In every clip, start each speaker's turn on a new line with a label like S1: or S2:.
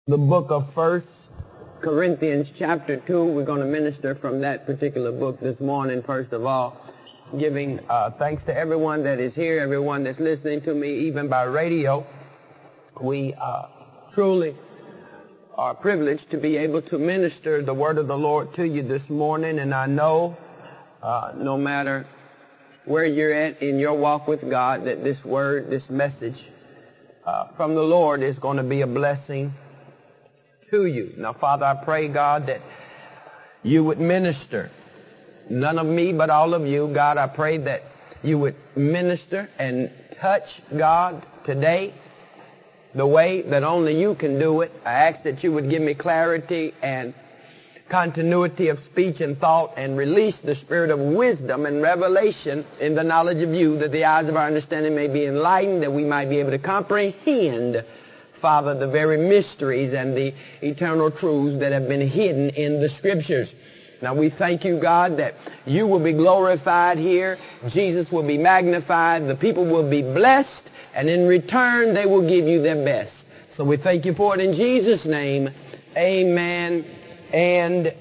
S1: the book of 1 Corinthians chapter 2. We're going to minister from that particular book this morning. First of all, giving thanks to everyone that is here, everyone that's listening to me, even by radio. We truly are privileged to be able to minister the word of the Lord to you this morning. And I know no matter where you're at in your walk with God, that this word, this message from the Lord is going to be a blessing to you. Now, Father, I pray, God, that you would minister. None of me, but all of you. God, I pray that you would minister and touch, God, today the way that only you can do it. I ask that you would give me clarity and continuity of speech and thought, and release the spirit of wisdom and revelation in the knowledge of you, that the eyes of our understanding may be enlightened, that we might be able to comprehend, Father, the very mysteries and the eternal truths that have been hidden in the Scriptures. Now we thank you, God, that you will be glorified here. Jesus will be magnified. The people will be blessed. And in return, they will give you their best. So we thank you for it in Jesus' name. Amen and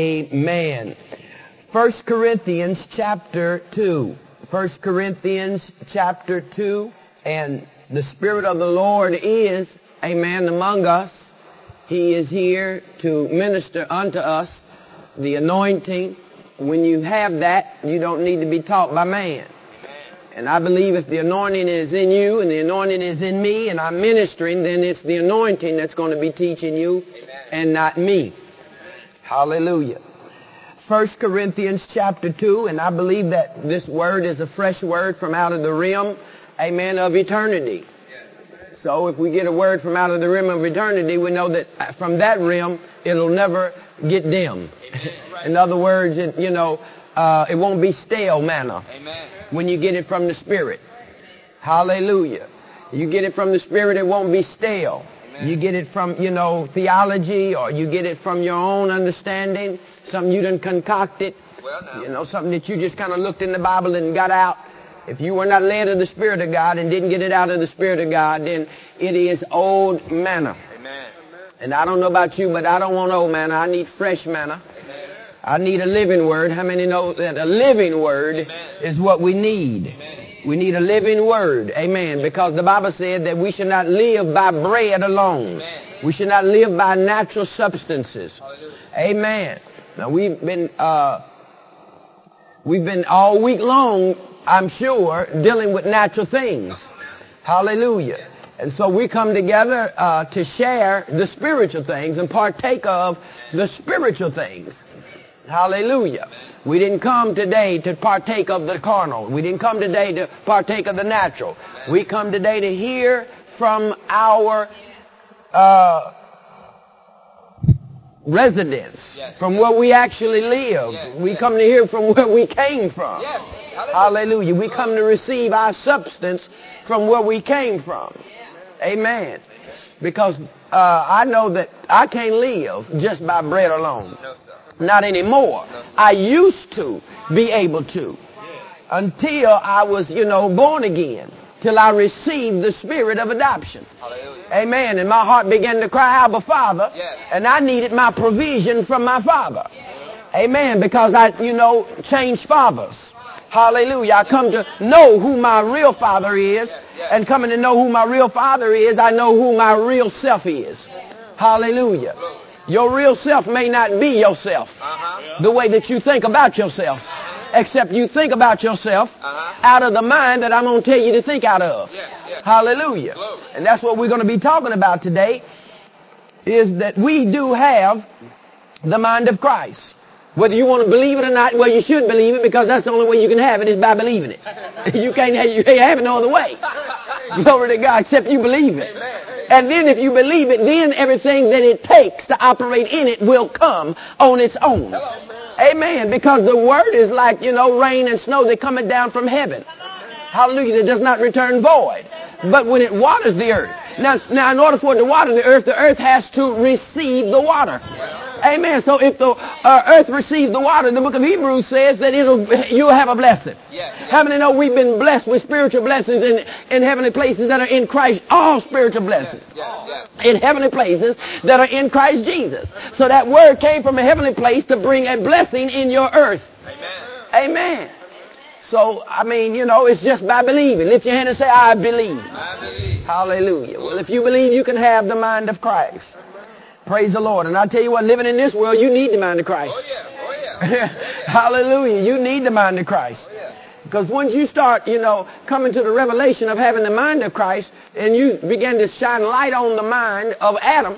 S1: amen. 1 Corinthians chapter 2. 1 Corinthians chapter 2. And the Spirit of the Lord is, amen, among us. He is here to minister unto us. The anointing, when you have that, you don't need to be taught by man. And I believe if the anointing is in you and the anointing is in me and I'm ministering, then it's the anointing that's going to be teaching you and not me. Hallelujah. 1 Corinthians chapter 2, and I believe that this word is a fresh word from out of the rim, amen, of eternity. So if we get a word from out of the rim of eternity, we know that from that rim, it'll never get dim. In other words, it won't be stale manna. Amen. When you get it from the Spirit. Hallelujah. You get it from the Spirit, it won't be stale. Amen. You get it from, theology, or you get it from your own understanding, something you done concocted, something that you just kind of looked in the Bible and got out. If you were not led of the Spirit of God and didn't get it out of the Spirit of God, then it is old manna. Amen. And I don't know about you, but I don't want old manna. I need fresh manna. Amen. I need a living word. How many know that a living word is what we need? Amen. We need a living word. Amen. Because the Bible said that we should not live by bread alone. Amen. We should not live by natural substances. Hallelujah. Amen. Now we've been all week long, I'm sure, dealing with natural things. Hallelujah. And so we come together to share the spiritual things and partake of the spiritual things. Hallelujah. We didn't come today to partake of the carnal. We didn't come today to partake of the natural. We come today to hear from our residence, from where we actually live. We come to hear from where we came from. Hallelujah. We come to receive our substance from where we came from. Amen. Because I know that I can't live just by bread alone. Not anymore. I used to be able to until I was, born again. Till I received the spirit of adoption. Hallelujah. Amen. And my heart began to cry, Abba, Father. Yes. And I needed my provision from my Father. Yes. Amen. Because I, changed fathers. Hallelujah. I come to know who my real Father is. Yes. Yes. And coming to know who my real Father is, I know who my real self is. Hallelujah. Your real self may not be yourself. The way that you think about yourself. Except you think about yourself out of the mind that I'm going to tell you to think out of. Hallelujah. And that's what we're going to be talking about today, is that we do have the mind of Christ. Whether you want to believe it or not, well, you should believe it, because that's the only way you can have it is by believing it. You can't have it no other way. Glory to God, except you believe it. And then if you believe it, then everything that it takes to operate in it will come on its own. Amen. Because the word is like, rain and snow that cometh down from heaven. Hallelujah. That does not return void. But when it waters the earth. Now, in order for it to water the earth has to receive the water. Amen. So if the earth receives the water, the book of Hebrews says that you'll have a blessing. How many know we've been blessed with spiritual blessings in heavenly places that are in Christ? All spiritual blessings in heavenly places that are in Christ Jesus. So that word came from a heavenly place to bring a blessing in your earth. Amen. So, I mean, it's just by believing. Lift your hand and say, I believe.
S2: I believe.
S1: Hallelujah. Well, if you believe, you can have the mind of Christ. Praise the Lord. And I tell you what, living in this world, you need the mind of Christ.
S2: Oh, yeah.
S1: Hallelujah. You need the mind of Christ. Because once you start, coming to the revelation of having the mind of Christ, and you begin to shine light on the mind of Adam,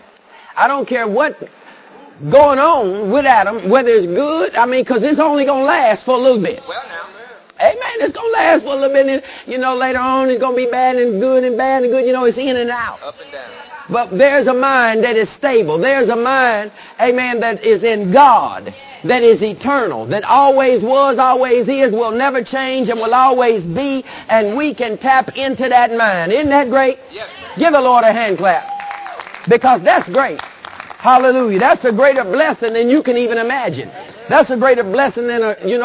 S1: I don't care what going on with Adam, whether it's good, because it's only going to last for a little bit.
S2: Well, now.
S1: Amen. It's going to last for a little bit. And, later on, it's going to be bad and good and bad and good. It's in and out.
S2: Up and down.
S1: But there's a mind that is stable. There's a mind, amen, that is in God, that is eternal, that always was, always is, will never change, and will always be, and we can tap into that mind. Isn't that great?
S2: Yes.
S1: Give the Lord a hand clap, because that's great. Hallelujah. That's a greater blessing than you can even imagine. That's a greater blessing than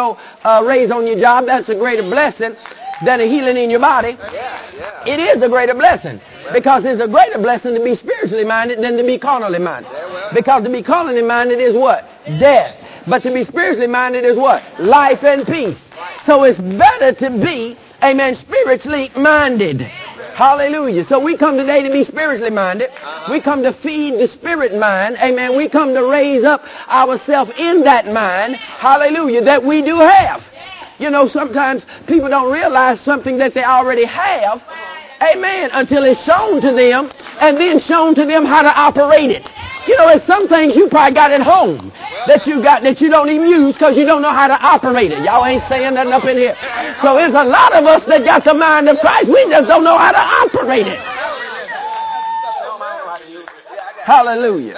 S1: a raise on your job. That's a greater blessing than a healing in your body. It is a greater blessing, because it's a greater blessing to be spiritually minded than to be carnally minded. Because to be carnally minded is what? Death. But to be spiritually minded is what? Life and peace. So it's better to be, amen, spiritually minded. Hallelujah. So we come today to be spiritually minded. We come to feed the spirit mind. Amen. We come to raise up ourselves in that mind. Hallelujah. That we do have. Sometimes people don't realize something that they already have. Amen. Until it's shown to them, and then shown to them how to operate it. There's some things you probably got at home that you don't even use because you don't know how to operate it. Y'all ain't saying nothing up in here. So there's a lot of us that got the mind of Christ. We just don't know how to operate it. Hallelujah.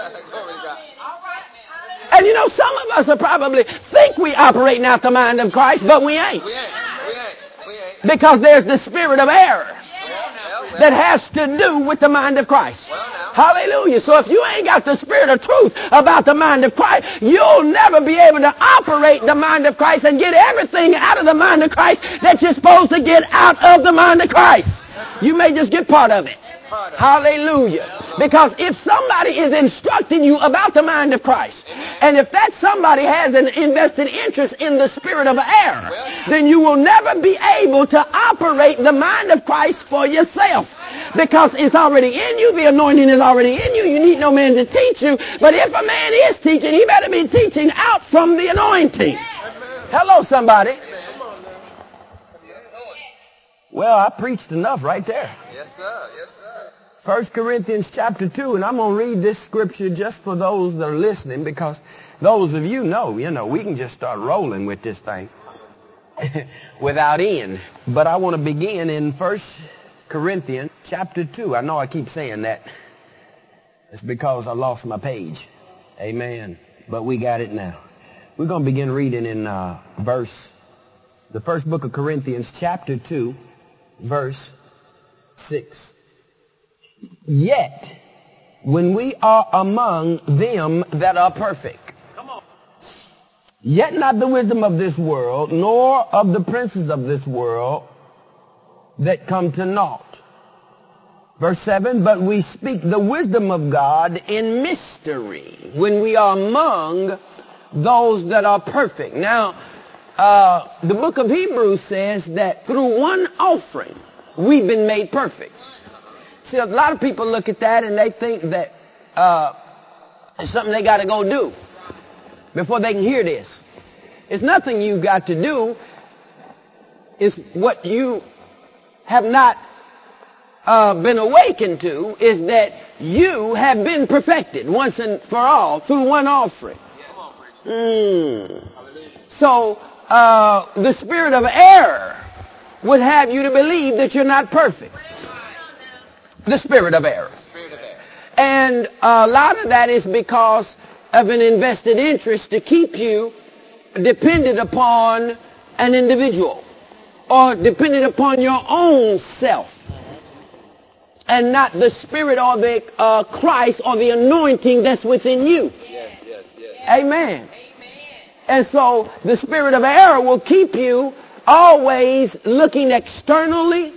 S1: And some of us are probably think we operating out the mind of Christ, but we ain't. Because there's the spirit of error that has to do with the mind of Christ. Hallelujah. So if you ain't got the spirit of truth about the mind of Christ, you'll never be able to operate the mind of Christ and get everything out of the mind of Christ that you're supposed to get out of the mind of Christ. You may just get part of it. Hallelujah. Because if somebody is instructing you about the mind of Christ, and if that somebody has an invested interest in the spirit of error, then you will never be able to operate the mind of Christ for yourself. Because it's already in you. The anointing is already in you. You need no man to teach you. But if a man is teaching, he better be teaching out from the anointing. Hello, somebody. Well, I preached enough right there.
S2: Yes, sir. Yes, sir.
S1: 1 Corinthians chapter 2, and I'm going to read this scripture just for those that are listening, because those of you know, we can just start rolling with this thing without end. But I want to begin in 1 Corinthians chapter 2. I know I keep saying that. It's because I lost my page. Amen. But we got it now. We're going to begin reading in the first book of Corinthians chapter 2, verse 6. Yet, when we are among them that are perfect, yet not the wisdom of this world, nor of the princes of this world that come to naught. Verse 7, but we speak the wisdom of God in mystery, when we are among those that are perfect. Now, the book of Hebrews says that through one offering, we've been made perfect. See, a lot of people look at that and they think that it's something they got to go do before they can hear this. It's nothing you got to do. It's what you have not been awakened to, is that you have been perfected once and for all through one offering. So the spirit of error would have you to believe that you're not perfect. The spirit of error. And a lot of that is because of an invested interest to keep you dependent upon an individual or dependent upon your own self and not the spirit or the Christ or the anointing that's within you. Amen. And so the spirit of error will keep you always looking externally,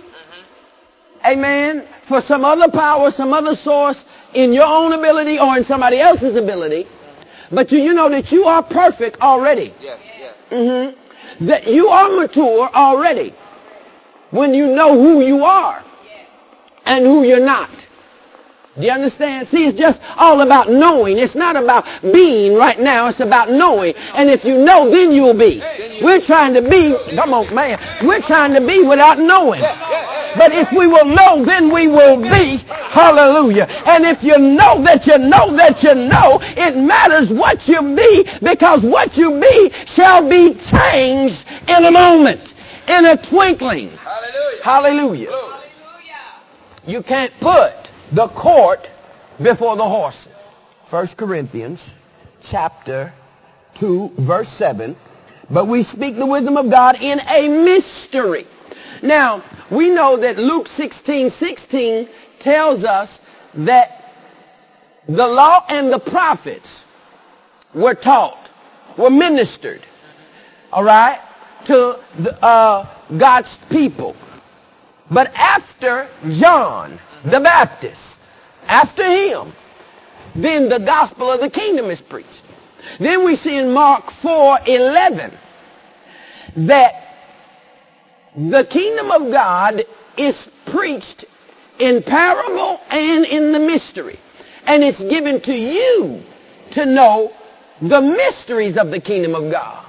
S1: amen, for some other power, some other source in your own ability or in somebody else's ability. But you know that you are perfect already.
S2: Yes, yes.
S1: That you are mature already when you know who you are and who you're not. Do you understand? See, it's just all about knowing. It's not about being right now. It's about knowing. And if you know, then you'll be. We're trying to be, come on, man. We're trying to be without knowing. But if we will know, then we will be. Hallelujah. And if you know that you know that you know, it matters what you be, because what you be shall be changed in a moment, in a twinkling.
S2: Hallelujah.
S1: Hallelujah. You can't put the cart before the horse. 1 Corinthians chapter 2 verse 7. But we speak the wisdom of God in a mystery. Now, we know that Luke 16:16 tells us that the law and the prophets were taught, were ministered, all right, to God's people. But after John the Baptist, after him, then the gospel of the kingdom is preached. Then we see in Mark 4:11 that the kingdom of God is preached in parable and in the mystery. And it's given to you to know the mysteries of the kingdom of God.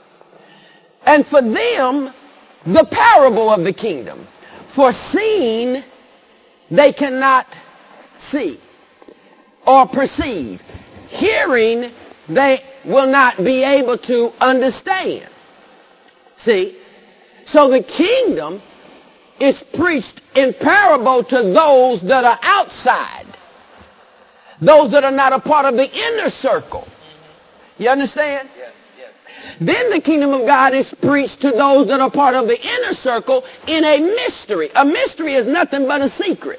S1: And for them, the parable of the kingdom. For seeing, they cannot see or perceive. Hearing, they will not be able to understand. See? So the kingdom is preached in parable to those that are outside. Those that are not a part of the inner circle. You understand?
S2: Yes, yes.
S1: Then the kingdom of God is preached to those that are part of the inner circle in a mystery. A mystery is nothing but a secret.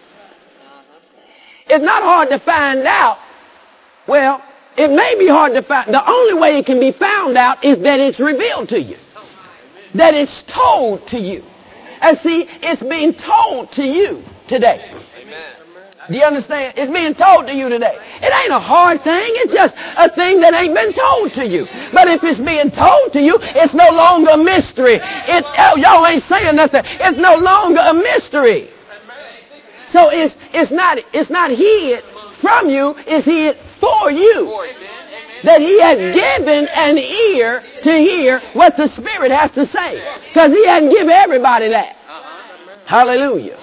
S1: It's not hard to find out. Well, it may be hard to find. The only way it can be found out is that it's revealed to you. That it's told to you. And see, it's being told to you today.
S2: Amen.
S1: Do you understand? It's being told to you today. It ain't a hard thing. It's just a thing that ain't been told to you. But if it's being told to you, it's no longer a mystery. Y'all ain't saying nothing. It's no longer a mystery. So it's not hid from you. It's hid for you. That he had given an ear to hear what the Spirit has to say. Because he hadn't given everybody that. Hallelujah.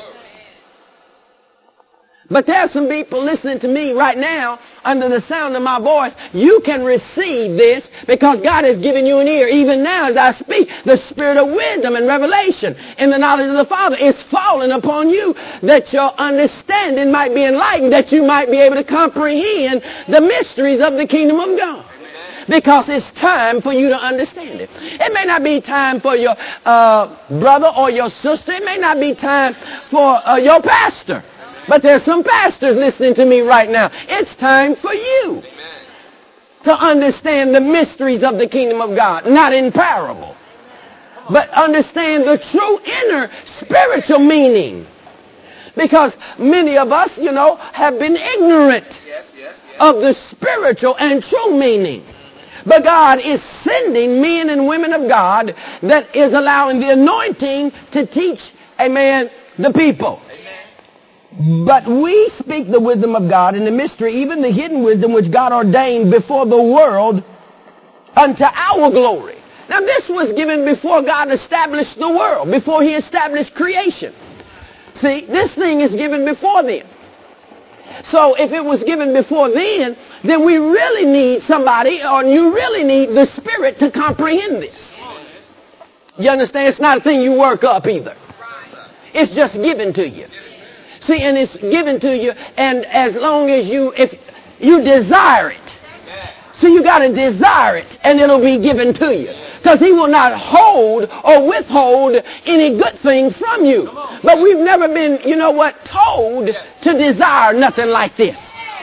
S1: But there's some people listening to me right now under the sound of my voice. You can receive this because God has given you an ear. Even now as I speak, the spirit of wisdom and revelation in the knowledge of the Father is falling upon you, that your understanding might be enlightened, that you might be able to comprehend the mysteries of the kingdom of God. Because it's time for you to understand it. It may not be time for your brother or your sister. It may not be time for your pastor. But there's some pastors listening to me right now. It's time for you to understand the mysteries of the kingdom of God. Not in parable, but understand the true inner spiritual meaning. Because many of us, have been ignorant of the spiritual and true meaning. But God is sending men and women of God that is allowing the anointing to teach, amen, the people. But we speak the wisdom of God in the mystery, even the hidden wisdom which God ordained before the world unto our glory. Now this was given before God established the world, before he established creation. See, this thing is given before then. So if it was given before then we really need somebody, or you really need the Spirit to comprehend this. You understand? It's not a thing you work up either. It's just given to you. See, and it's given to you, and as long as if you desire it. So you got to desire it, and it'll be given to you. Because he will not hold or withhold any good thing from you. But we've never been, told to desire nothing like this. We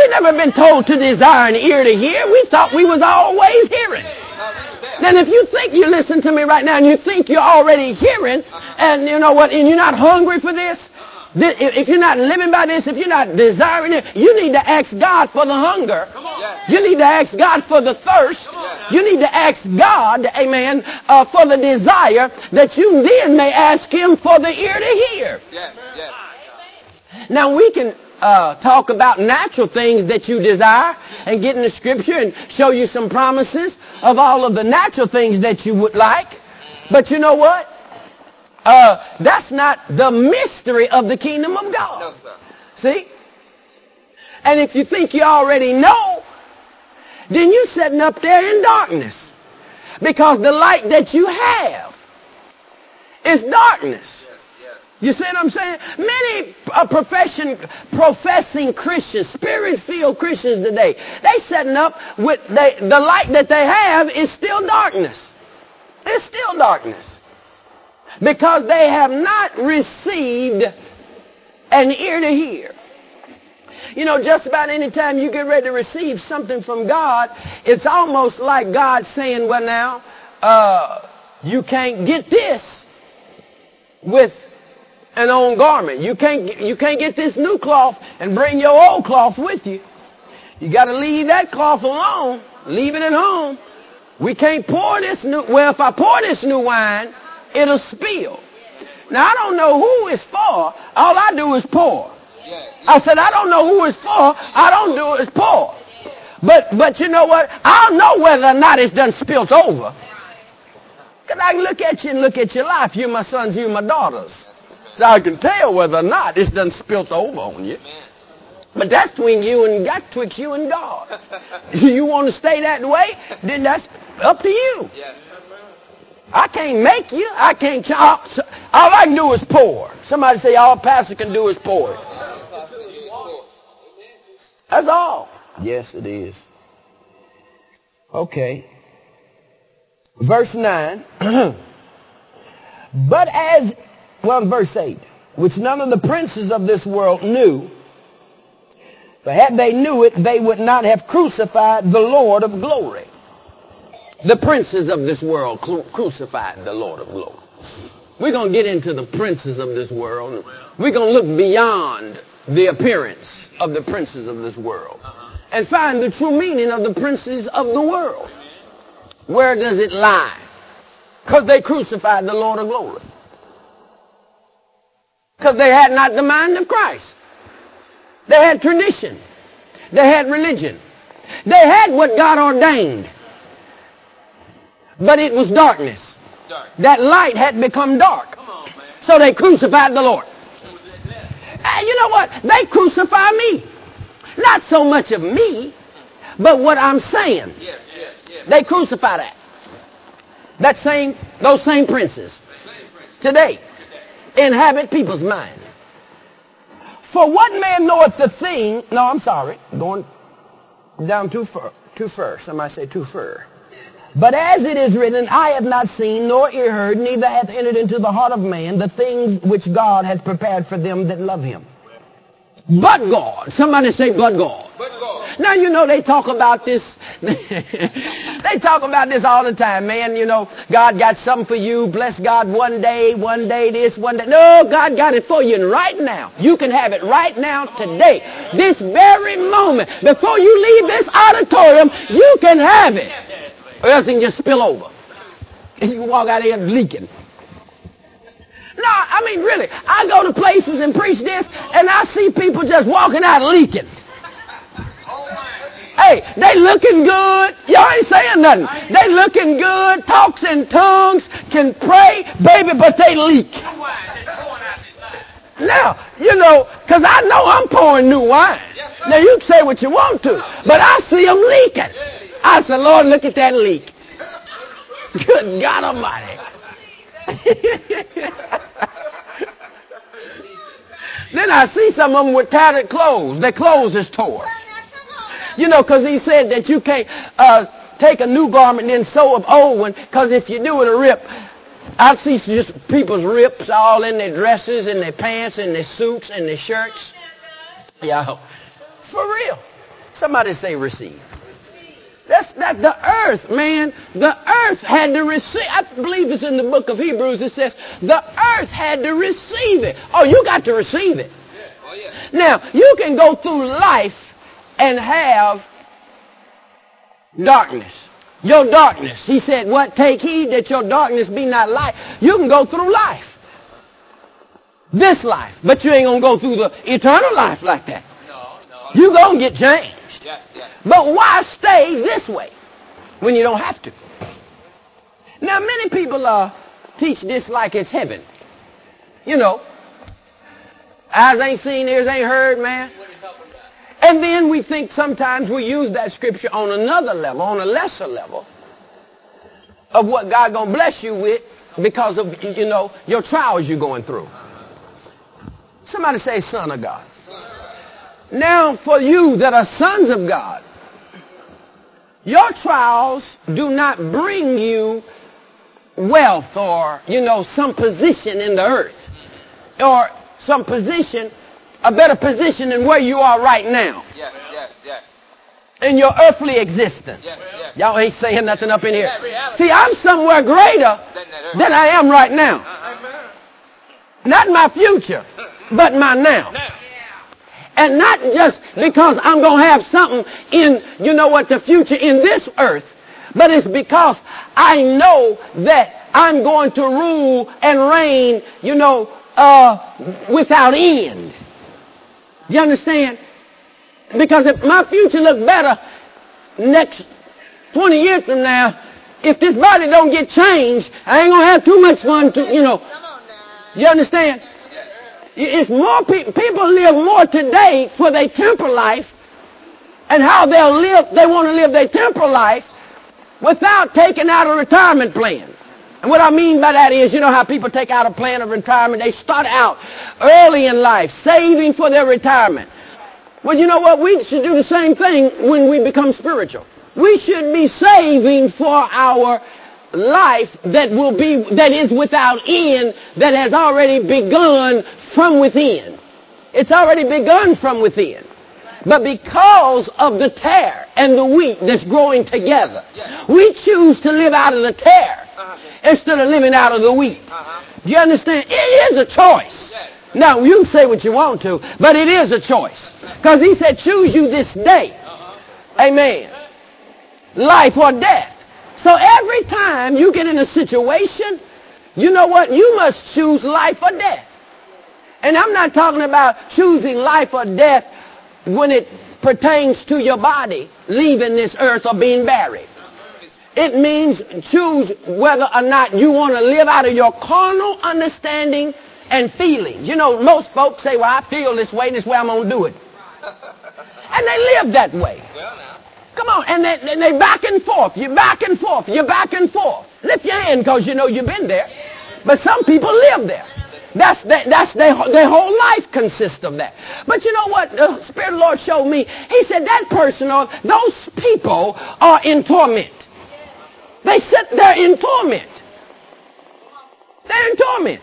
S1: We never been told to desire an ear to hear. We thought we was always hearing. Then if you think you listen to me right now and you think you're already hearing, and you know what, and you're not hungry for this, if you're not living by this, if you're not desiring it, you need to ask God for the hunger. You need to ask God for the thirst. You need to ask God, amen, for the desire, that you then may ask him for the ear to hear. Now we can talk about natural things that you desire and get in the scripture and show you some promises of all of the natural things that you would like. But you know what? That's not the mystery of the kingdom of God.
S2: No, sir.
S1: See? And if you think you already know, then you're sitting up there in darkness. Because the light that you have is darkness. You see what I'm saying? Many professing Christians, spirit-filled Christians today, they setting up with the light that they have is still darkness. It's still darkness. Because they have not received an ear to hear. You know, just about any time you get ready to receive something from God, it's almost like God saying, well now, you can't get this with an old garment. You can't get this new cloth and bring your old cloth with you. You got to leave that cloth alone. Leave it at home. We can't pour this new, well, if I pour this new wine, it'll spill. Now, I don't know who it's for. All I do is pour. I said, I don't know who it's for. I don't do is pour. But you know what? I'll know whether or not it's done spilt over. Because I can look at you and look at your life. You're my sons, you're my daughters. So I can tell whether or not it's done spilt over on you. But that's between you and God, twixt you and God. You want to stay that way, then that's up to you. I can't make you. I can't. All I can do is pour. Somebody say all a pastor can do is pour. That's all. Yes, it is. Okay. Verse 9. But as, well, verse 8, which none of the princes of this world knew, for had they knew it, they would not have crucified the Lord of glory. The princes of this world crucified the Lord of glory. We're going to get into the princes of this world. We're going to look beyond the appearance of the princes of this world and find the true meaning of the princes of the world. Where does it lie? Because they crucified the Lord of glory. Because they had not the mind of Christ. They had tradition. They had religion. They had what God ordained. But it was darkness. That light had become dark. So they crucified the Lord. And you know what? They crucify me. Not so much of me, but what I'm saying. They crucify that. Those same princes today inhabit people's mind. For what man knoweth the thing? No, I'm sorry. Going down too far. Somebody say too far. But as it is written, I have not seen nor ear heard, neither hath entered into the heart of man the things which God hath prepared for them that love him. But God. Somebody say but God. Now, you know, they talk about this. They talk about this all the time, man. You know, God got something for you. Bless God one day this, one day. No, God got it for you right now. You can have it right now, today. This very moment. Before you leave this auditorium, you can have it. Or else it can just spill over. And you can walk out here leaking. No, I mean, really. I go to places and preach this, and I see people just walking out leaking. Hey, they looking good. Y'all ain't saying nothing. They looking good, talks in tongues, can pray, baby, but they leak. Now, you know, because I know I'm pouring new wine. Now, you can say what you want to, but I see them leaking. I said, Lord, look at that leak. Good God Almighty. Then I see some of them with tattered clothes. Their clothes is torn. You know, because he said that you can't take a new garment and then sew an old one, because if you do it a rip, I see just people's rips all in their dresses and their pants and their suits and their shirts. Yeah, for real. Somebody say receive. That's that the earth, man. The earth had to receive. I believe it's in the book of Hebrews. It says the earth had to receive it. Oh, you got to receive it.
S2: Oh, yeah.
S1: Now, you can go through life and have darkness. Your darkness. He said, what? Take heed that your darkness be not light. You can go through life. This life. But you ain't going to go through the eternal life like that.
S2: No.
S1: You going to get changed.
S2: Yes.
S1: But why stay this way when you don't have to? Now, many people teach this like it's heaven. You know, eyes ain't seen, ears ain't heard, man. And then we think sometimes we use that scripture on another level, on a lesser level, of what God gonna bless you with because of, you know, your trials you're going through. Somebody say, Son of God. Now, for you that are sons of God, your trials do not bring you wealth or, you know, some position in the earth or some position, a better position than where you are right now.
S2: Yes.
S1: In your earthly existence.
S2: Yes.
S1: Y'all ain't saying nothing up in here.
S2: Yeah,
S1: See, I'm somewhere greater than I am right now. Not my future, but my now. And not just because I'm going to have something in, you know what, the future in this earth, but it's because I know that I'm going to rule and reign, you know, without end. You understand? Because if my future look better next 20 years from now, if this body don't get changed, I ain't going to have too much fun to, you know. You understand? It's more people live more today for their temporal life and how they'll live. They want to live their temporal life without taking out a retirement plan. And what I mean by that is, you know how people take out a plan of retirement? They start out early in life, saving for their retirement. Well, you know what? We should do the same thing when we become spiritual. We should be saving for our life that is without end, that has already begun from within. It's already begun from within. But because of the tare and the wheat that's growing together, we choose to live out of the tare instead of living out of the wheat. Do you understand? It is a choice. Now, you can say what you want to, but it is a choice. Because he said, choose you this day. Amen. Life or death. So every time you get in a situation, you know what? You must choose life or death. And I'm not talking about choosing life or death when it pertains to your body leaving this earth or being buried. It means choose whether or not you want to live out of your carnal understanding and feelings. You know, most folks say, well, I feel this way I'm going to do it. And they live that way. Come on, and they back and forth. You're back and forth. Lift your hand because you know you've been there. But some people live there. That's their whole life consists of that. But you know what the Spirit of the Lord showed me? He said that person or those people are in torment. They sit there in torment. They're in torment.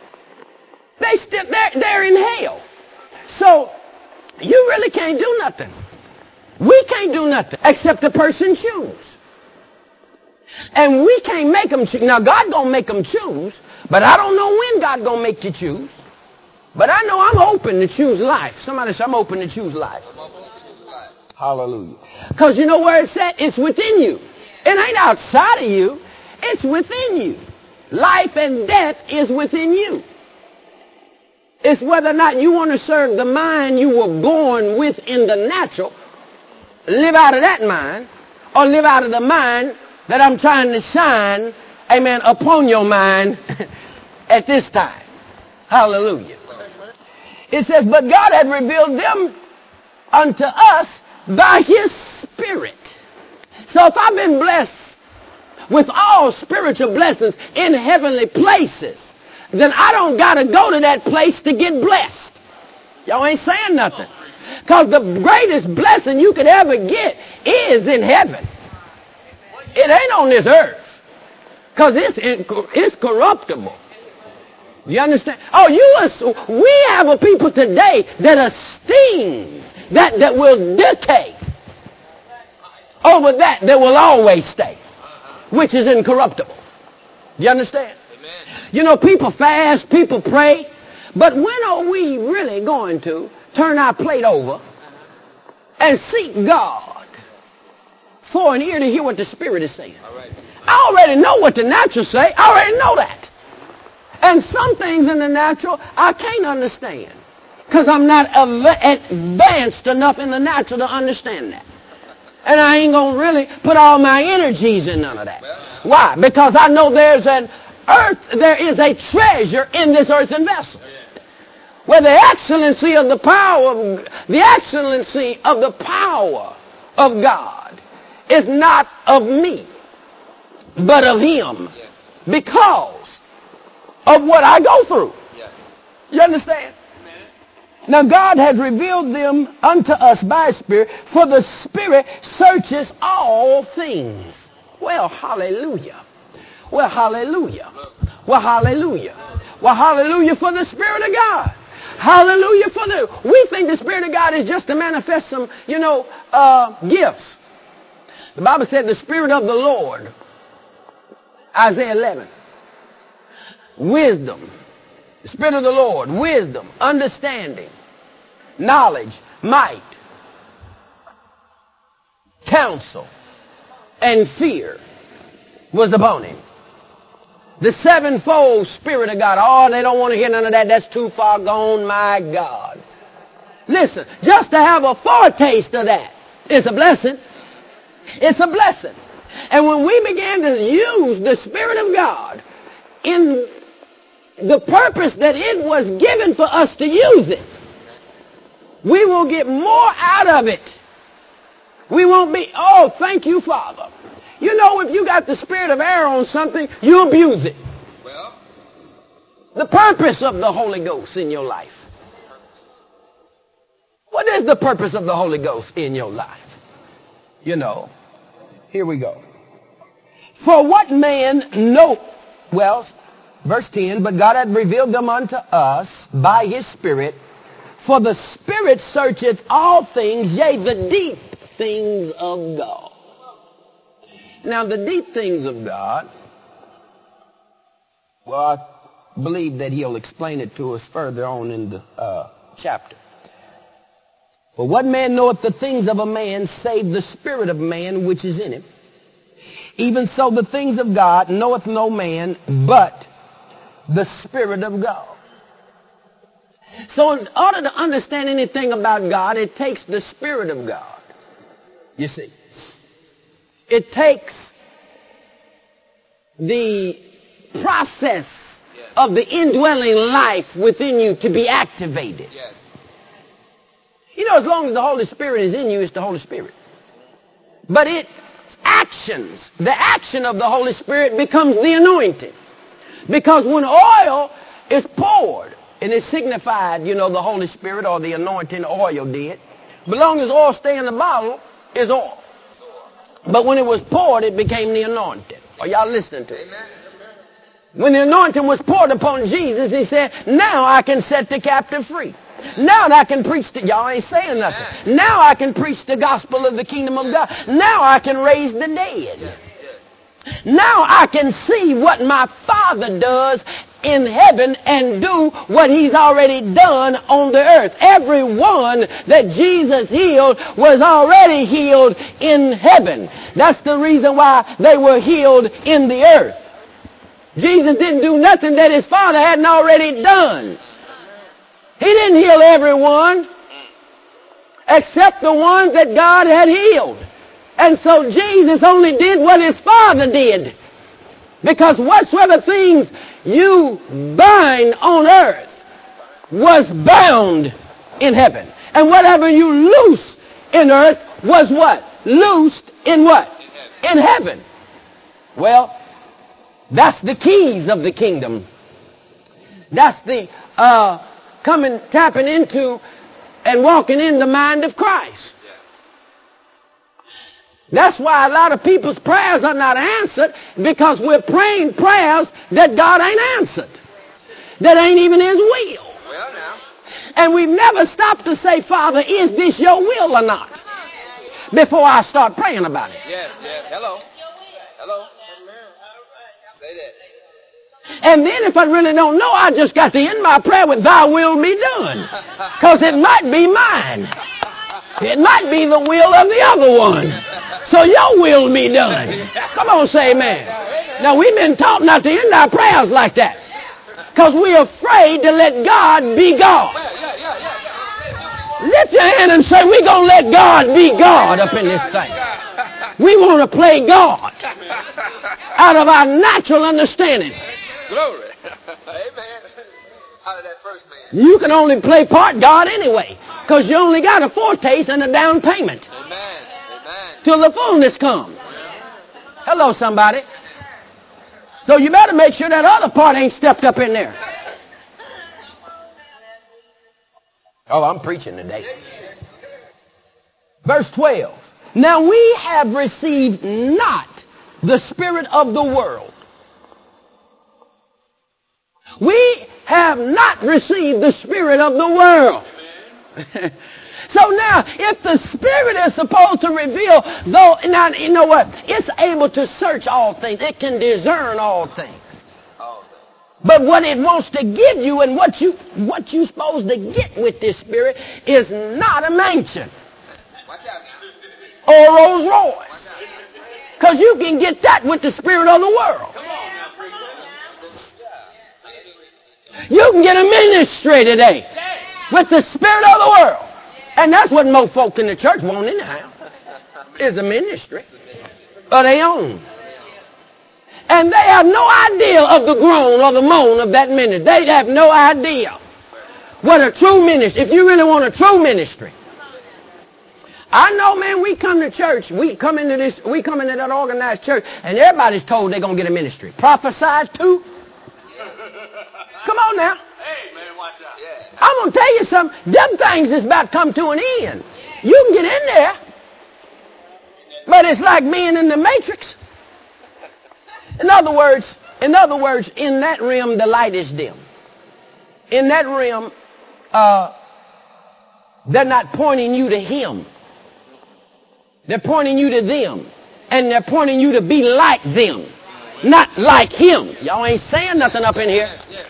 S1: They're in hell. So you really can't do nothing. We can't do nothing except the person choose. And we can't make them choose. Now, God going to make them choose, but I don't know when God going to make you choose. But I know I'm open to choose life. Somebody say, I'm open to choose life. Hallelujah. Because you know where it's at? It's within you. It ain't outside of you. It's within you. Life and death is within you. It's whether or not you want to serve the mind you were born with in the natural, live out of that mind, or live out of the mind that I'm trying to shine, amen, upon your mind at this time. Hallelujah. It says, but God had revealed them unto us by his Spirit. So if I've been blessed with all spiritual blessings in heavenly places, then I don't got to go to that place to get blessed. Y'all ain't saying nothing. Because the greatest blessing you could ever get is in heaven. It ain't on this earth. Because it's corruptible. You understand? We have a people today that esteem, that will decay. over that will always stay, which is incorruptible. You understand?
S2: Amen.
S1: You know, people fast, people pray, but when are we really going to turn our plate over and seek God for an ear to hear what the Spirit is saying?
S2: All right.
S1: I already know what the natural say. I already know that. And some things in the natural I can't understand because I'm not advanced enough in the natural to understand that. And I ain't going to really put all my energies in none of that. Why? Because I know there is a treasure in this earthen vessel. Where the excellency of the power of God is not of me, but of him. Because of what I go through. You understand? Now God has revealed them unto us by His Spirit, for the Spirit searches all things. Well, hallelujah. Well, hallelujah. Well, hallelujah. Well, hallelujah for the Spirit of God. Hallelujah for we think the Spirit of God is just to manifest some, gifts. The Bible said the Spirit of the Lord, Isaiah 11, wisdom. The Spirit of the Lord, wisdom, understanding, knowledge, might, counsel, and fear was upon him. The sevenfold Spirit of God. Oh, they don't want to hear none of that. That's too far gone, my God. Listen, just to have a foretaste of that is a blessing. It's a blessing. And when we began to use the Spirit of God in the purpose that it was given for us to use it, we will get more out of it. We won't be, oh, thank you, Father. You know, if you got the spirit of error on something, you abuse it.
S2: Well,
S1: the purpose of the Holy Ghost in your life. What is the purpose of the Holy Ghost in your life? You know, here we go. For what man know, well, verse 10, but God hath revealed them unto us by His Spirit, for the Spirit searcheth all things, yea, the deep things of God. Now, the deep things of God, well, I believe that He'll explain it to us further on in the chapter. For what man knoweth the things of a man, save the spirit of man which is in him? Even so the things of God knoweth no man, but the Spirit of God. So in order to understand anything about God, it takes the Spirit of God. You see. It takes the process of the indwelling life within you to be activated.
S2: yes.
S1: You know, as long as the Holy Spirit is in you, it's the Holy Spirit. But its actions, the action of the Holy Spirit becomes the anointing. Because when oil is poured, and it signified, the Holy Spirit or the anointing oil did. But as long as oil stay in the bottle, it's oil. But when it was poured, it became the anointing. Are y'all listening to it?
S2: Amen.
S1: When the anointing was poured upon Jesus, He said, now I can set the captive free. Now I can preach to, y'all ain't saying nothing. Now I can preach the gospel of the kingdom of God. Now I can raise the dead. Now I can see what my Father does in heaven and do what He's already done on the earth. Everyone that Jesus healed was already healed in heaven. That's the reason why they were healed in the earth. Jesus didn't do nothing that His Father hadn't already done. He didn't heal everyone except the ones that God had healed. And so Jesus only did what His Father did. Because whatsoever things you bind on earth was bound in heaven. And whatever you loose in earth was what? Loosed in what? In heaven. Well, that's the keys of the kingdom. That's the tapping into and walking in the mind of Christ. That's why a lot of people's prayers are not answered, because we're praying prayers that God ain't answered, that ain't even His will.
S2: Well, now.
S1: And we've never stopped to say, Father, is this your will or not? before I start praying about it.
S2: Yes, yes. Hello. Hello. Say that.
S1: And then if I really don't know, I just got to end my prayer with thy will be done. Because it might be mine. It might be the will of the other one. So your will be done. Come on, say amen. Now, we've been taught not to end our prayers like that. Because we're afraid to let God be God. Lift your hand and say, we're going to let God be God up in this thing. We want to play God out of our natural understanding.
S2: Glory. Amen. Out of that first man.
S1: You can only play part God anyway, because you only got a foretaste and a down payment.
S2: Amen. Amen.
S1: Till the fullness comes. Hello, somebody. So you better make sure that other part ain't stepped up in there. Oh, I'm preaching today. Verse 12. Now we have received not the spirit of the world. We have not received the spirit of the world. So now, if the Spirit is supposed to reveal, though, now, you know what? It's able to search all things. It can discern all things. But what it wants to give you and what you're supposed to get with this Spirit is not a mansion or a Rolls Royce. Because you can get that with the Spirit of the world. You can get a ministry today with the Spirit of the world. And that's what most folk in the church want anyhow, is a ministry of their own. And they have no idea of the groan or the moan of that ministry. They have no idea what a true ministry, if you really want a true ministry. I know, man, we come to church, we come into that organized church, and everybody's told they're going to get a ministry. Prophesied to. Come on now. I'm going to tell you something. Them things is about to come to an end. You can get in there, but it's like being in the Matrix. In other words, in that realm, the light is dim. In that realm, they're not pointing you to him. They're pointing you to them. And they're pointing you to be like them, not like him. Y'all ain't saying nothing up in here.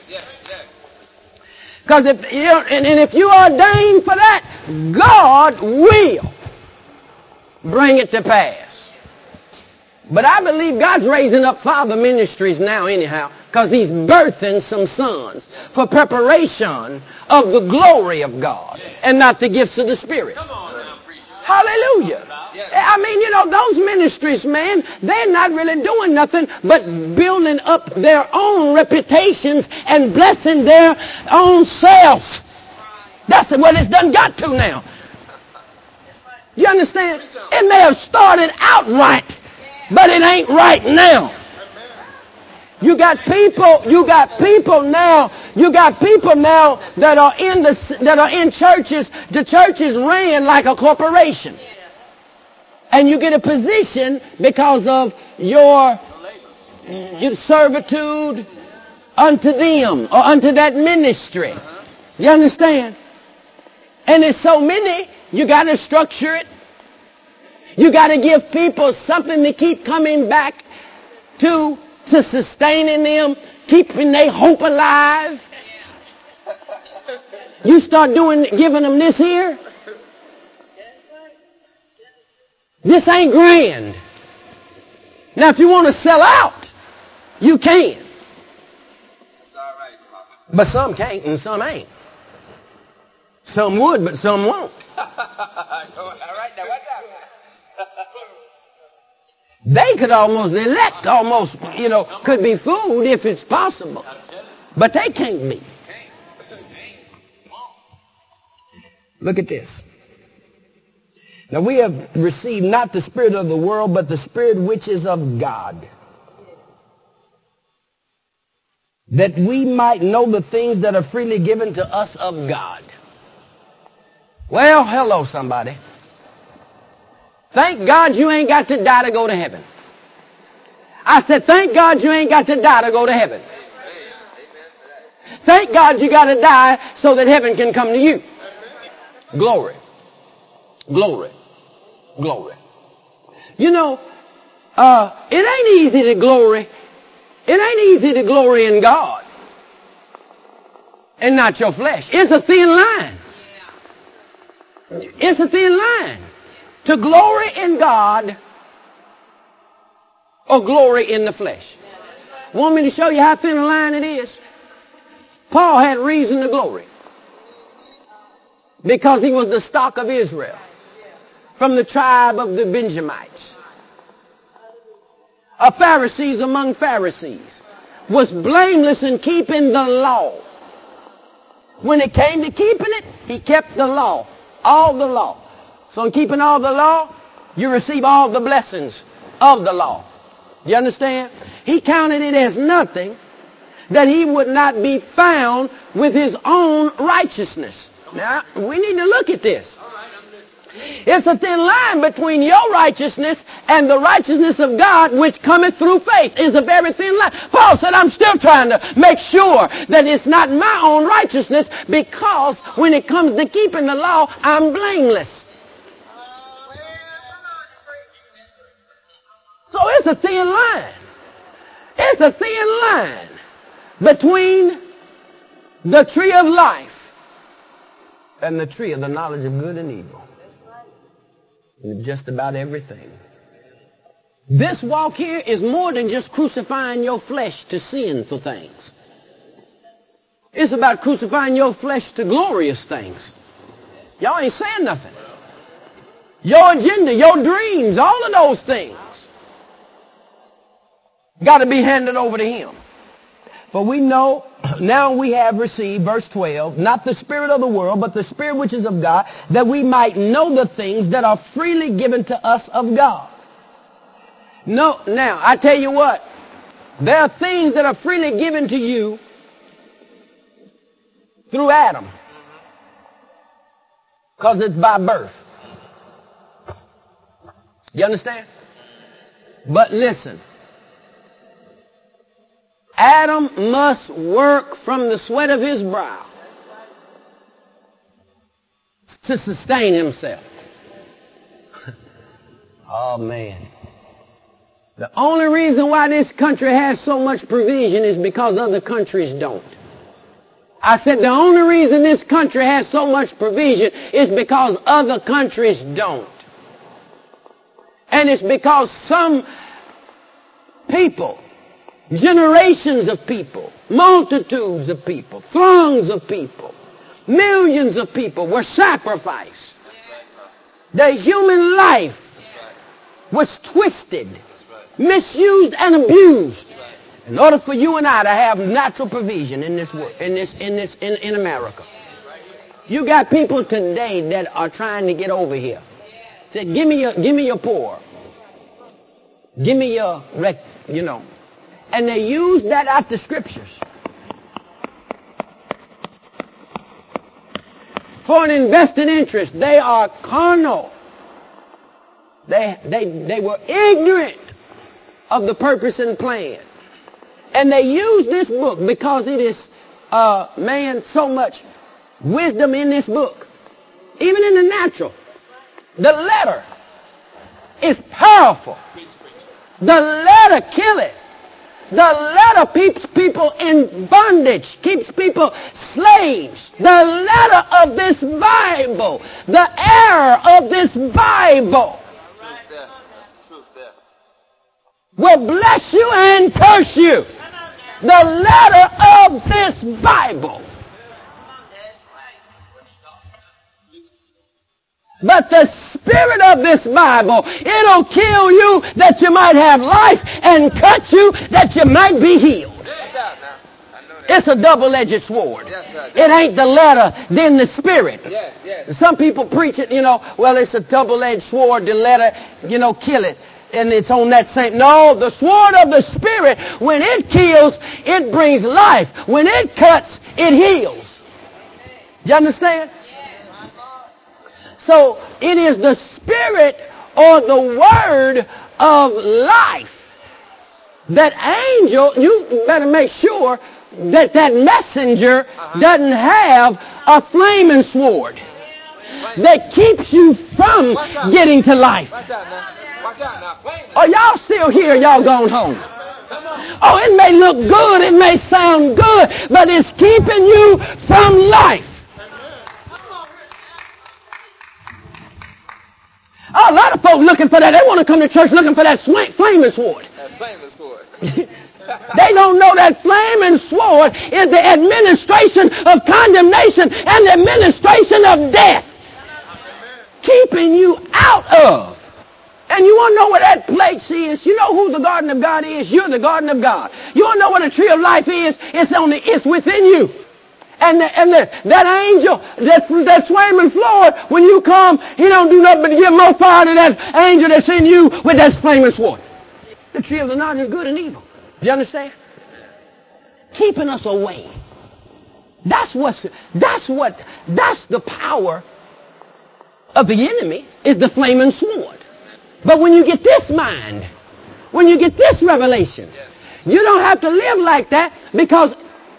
S1: Because if you are ordained for that, God will bring it to pass. But I believe God's raising up father ministries now anyhow, because he's birthing some sons for preparation of the glory of God and not the gifts of the Spirit. Hallelujah. I mean, those ministries, man, they're not really doing nothing but building up their own reputations and blessing their own selves. That's what it's done got to now. You understand? It may have started out right, but it ain't right now. You got people now that are in churches. The church is ran like a corporation. And you get a position because of your servitude unto them or unto that ministry. You understand? And it's so many, you got to structure it. You got to give people something to keep coming back to sustaining them, keeping their hope alive. You start giving them this here. This ain't grand. Now, if you want to sell out, you can. But some can't and some ain't. Some would, but some won't. They could elect could be food if it's possible. But they can't be. Look at this. Now we have received not the spirit of the world, but the Spirit which is of God, that we might know the things that are freely given to us of God. Well, hello, somebody. Thank God you ain't got to die to go to heaven. I said, thank God you ain't got to die to go to heaven. Thank God you got to die so that heaven can come to you. Glory. Glory. glory. You know, it ain't easy to glory. It ain't easy to glory in God and not your flesh. It's a thin line. It's a thin line to glory in God or glory in the flesh. Want me to show you how thin a line it is? Paul had reason to glory because he was the stock of Israel from the tribe of the Benjamites. A Pharisee among Pharisees, was blameless in keeping the law. When it came to keeping it, he kept the law, all the law. So in keeping all the law, you receive all the blessings of the law. You understand? He counted it as nothing that he would not be found with his own righteousness. Now, we need to look at this. It's a thin line between your righteousness and the righteousness of God, which cometh through faith. It's a very thin line. Paul said, I'm still trying to make sure that it's not my own righteousness, because when it comes to keeping the law, I'm blameless. So it's a thin line. It's a thin line between the tree of life and the tree of the knowledge of good and evil. Just about everything. This walk here is more than just crucifying your flesh to sinful things. It's about crucifying your flesh to glorious things. Y'all ain't saying nothing. Your agenda, your dreams, all of those things got to be handed over to him. For we know, now we have received, verse 12, not the spirit of the world, but the spirit which is of God, that we might know the things that are freely given to us of God. No, now, I tell you what, there are things that are freely given to you through Adam, because it's by birth. You understand? But listen. Adam must work from the sweat of his brow to sustain himself. Oh, man. The only reason why this country has so much provision is because other countries don't. I said the only reason this country has so much provision is because other countries don't. And it's because some people, generations of people, multitudes of people, throngs of people, millions of people were sacrificed. The human life was twisted, misused, and abused in order for you and I to have natural provision in this world, in America. You got people today that are trying to get over here. Say, give me your poor. Give me your, And they use that out the scriptures for an invested interest. They are carnal. They were ignorant of the purpose and plan. And they use this book because it is, so much wisdom in this book. Even in the natural. The letter is powerful. The letter killeth. The letter keeps people in bondage, keeps people slaves. The letter of this Bible, the error of this Bible will bless you and curse you. The letter of this Bible. But the spirit of this Bible, it'll kill you that you might have life and cut you that you might be healed. It's a double-edged sword. It ain't the letter, then the spirit. Some people preach it, well, it's a double-edged sword, the letter, kill it. And it's on that same. No, the sword of the spirit, when it kills, it brings life. When it cuts, it heals. You understand? So it is the spirit or the word of life. That angel, you better make sure that messenger doesn't have a flaming sword. that keeps you from getting to life. Are y'all still here? Y'all gone home? Oh, it may look good, it may sound good, but it's keeping you from life. Oh, a lot of folks looking for that. They want to come to church looking for that flaming sword. They don't know that flaming sword is the administration of condemnation and the administration of death, keeping you out of. And you want to know what that place is? You know who the garden of God is? You're the garden of God. You want to know what a tree of life is? It's within you. And that angel, that flaming sword, when you come, he don't do nothing but give more power to that angel that's in you with that flaming sword. The tree of the knowledge of good and evil. Do you understand? Keeping us away. That's the power of the enemy, is the flaming sword. But when you get this mind, when you get this revelation, you don't have to live like that, because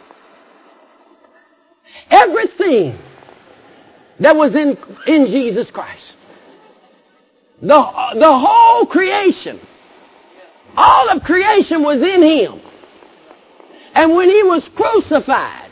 S1: everything that was in Jesus Christ, the whole creation, all of creation was in him. And when he was crucified,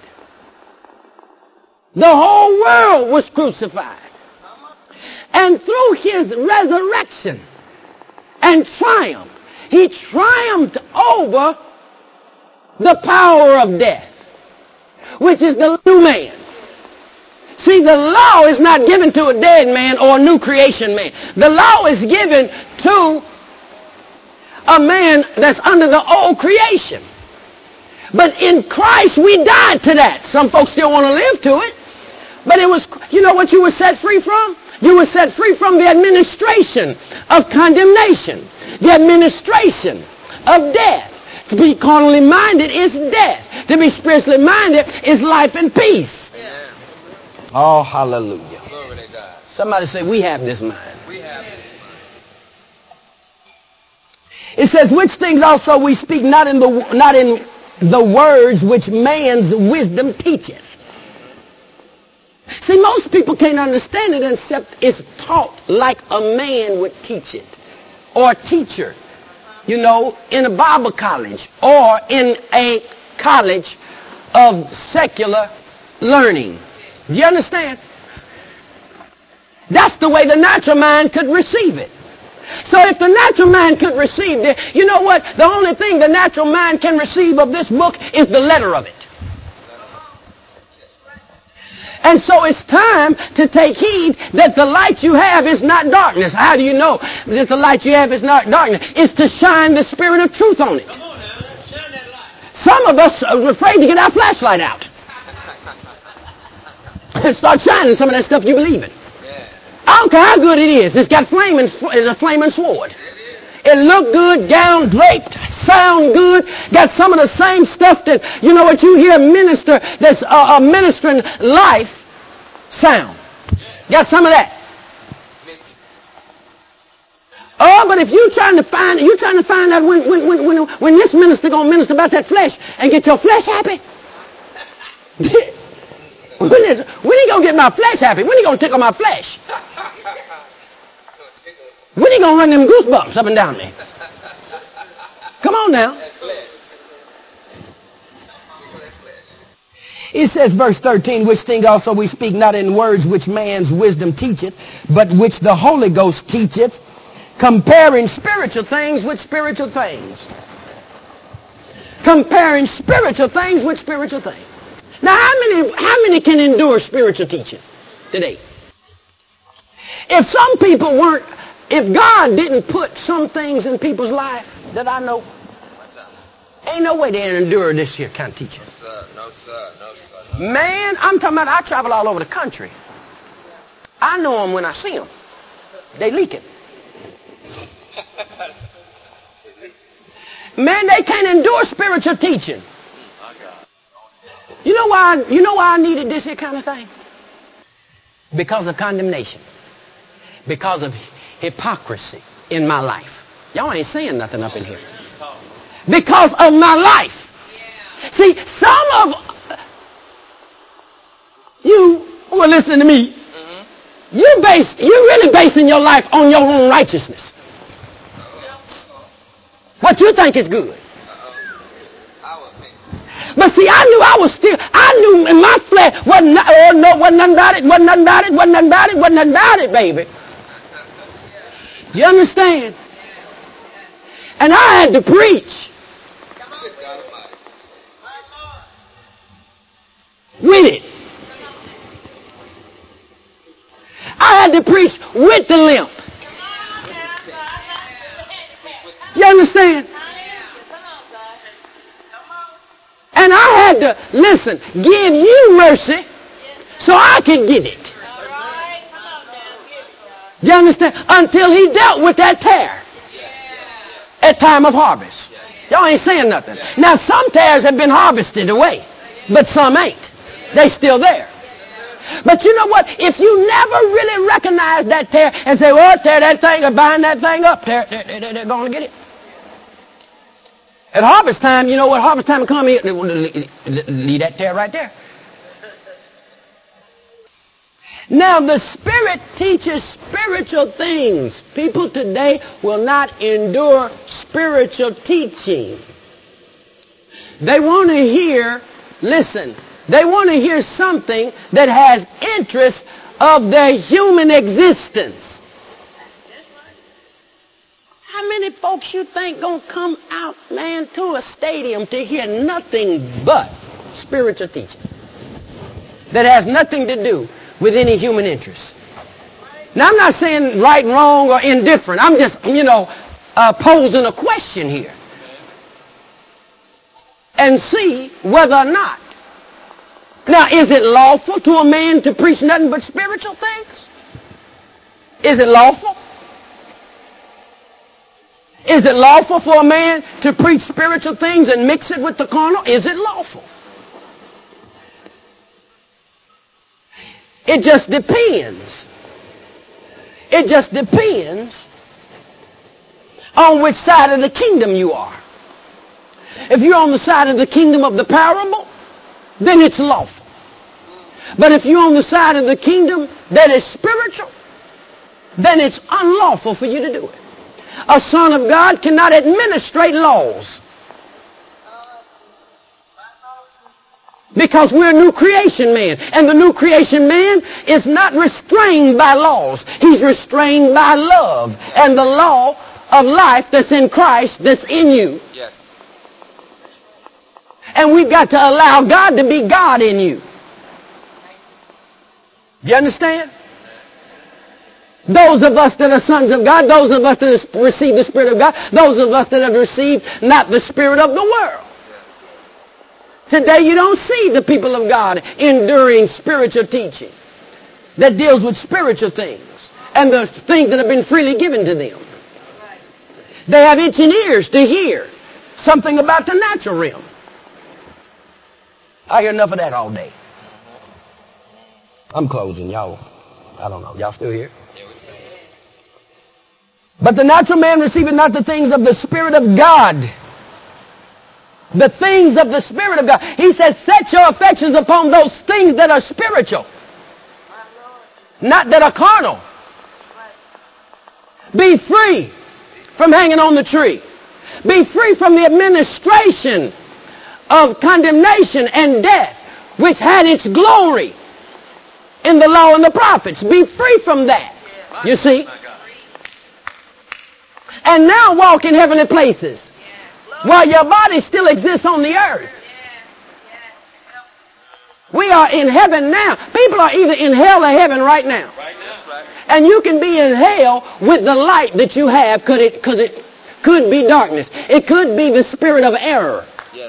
S1: the whole world was crucified. And through his resurrection and triumph, he triumphed over the power of death, which is the new man. See, the law is not given to a dead man or a new creation man. The law is given to a man that's under the old creation. But in Christ, we died to that. Some folks still want to live to it. But it was, you know what you were set free from? You were set free from the administration of condemnation, the administration of death. To be carnally minded is death. To be spiritually minded is life and peace. Amen. Oh, hallelujah. Glory to God. Somebody say, we have this mind. We have this mind. It says, which things also we speak not in the words which man's wisdom teacheth. See, most people can't understand it except it's taught like a man would teach it, or a teacher, you know, in a Bible college or in a college of secular learning. Do you understand? That's the way the natural mind could receive it. So if the natural mind could receive it, you know what? The only thing the natural mind can receive of this book is the letter of it. And so it's time to take heed that the light you have is not darkness. How do you know that the light you have is not darkness? It's to shine the spirit of truth on it. Come on now, shine that light. Some of us are afraid to get our flashlight out and start shining some of that stuff you believe in. I don't care how good it is. It's got it's a flaming sword. It look good, gown draped, sound good, got some of the same stuff that, you know what, you hear a minister that's ministering life sound. Got some of that. Oh, but if you're trying to find out when this minister gonna minister about that flesh and get your flesh happy, when he gonna get my flesh happy? When he gonna tickle my flesh? When he gonna run them goosebumps up and down me? Come on now. It says, verse 13, which thing also we speak not in words which man's wisdom teacheth, but which the Holy Ghost teacheth, comparing spiritual things with spiritual things. Comparing spiritual things with spiritual things. Now, how many can endure spiritual teaching today? If some people weren't, if God didn't put some things in people's life that I know, ain't no way they'd endure this here kind of teaching. No, sir. Man, I'm talking about, I travel all over the country. I know them when I see them. They leaking. Man, they can't endure spiritual teaching. You know why I needed this here kind of thing? Because of condemnation. Because of hypocrisy in my life. Y'all ain't saying nothing up in here. Because of my life. See, some of you who are listening to me, You're really basing your life on your own righteousness. What you think is good. But see, I knew in my flesh, wasn't nothing about it, wasn't nothing about it, wasn't nothing about it, wasn't nothing about it, baby. You understand? And I had to preach with it. I had to preach with the limp. You understand? And I had to, listen, give you mercy so I could get it. You understand? Until he dealt with that tear at time of harvest. Y'all ain't saying nothing. Now, some tares have been harvested away, but some ain't. They still there. But you know what? If you never really recognize that tear and say, well, tear that thing or bind that thing up, they're going to get it. At harvest time, you know what? Harvest time will come here. Leave that tear right there. Now, the Spirit teaches spiritual things. People today will not endure spiritual teaching. They want to hear, listen, they want to hear something that has interest of their human existence. How many folks you think gonna come out, man, to a stadium to hear nothing but spiritual teaching that has nothing to do with any human interest? Now, I'm not saying right, wrong, or indifferent. I'm just, posing a question here. And see whether or not. Now, is it lawful to a man to preach nothing but spiritual things? Is it lawful? Is it lawful for a man to preach spiritual things and mix it with the carnal? Is it lawful? It just depends. It just depends on which side of the kingdom you are. If you're on the side of the kingdom of the parable, then it's lawful. But if you're on the side of the kingdom that is spiritual, then it's unlawful for you to do it. A son of God cannot administrate laws. Because we're a new creation man. And the new creation man is not restrained by laws. He's restrained by love and the law of life that's in Christ, that's in you. Yes. And we've got to allow God to be God in you. Do you understand? Those of us that are sons of God, those of us that have received the Spirit of God, those of us that have received not the spirit of the world. Today you don't see the people of God enduring spiritual teaching that deals with spiritual things and the things that have been freely given to them. They have itching ears to hear something about the natural realm. I hear enough of that all day. I'm closing, y'all. I don't know. Y'all still here? But the natural man receiveth not the things of the Spirit of God. The things of the Spirit of God. He says, set your affections upon those things that are spiritual. Not that are carnal. Be free from hanging on the tree. Be free from the administration of condemnation and death, which had its glory in the law and the prophets. Be free from that. You see? And now walk in heavenly places while your body still exists on the earth. We are in heaven now. People are either in hell or heaven right now. And you can be in hell with the light that you have because it could be darkness. It could be the spirit of error.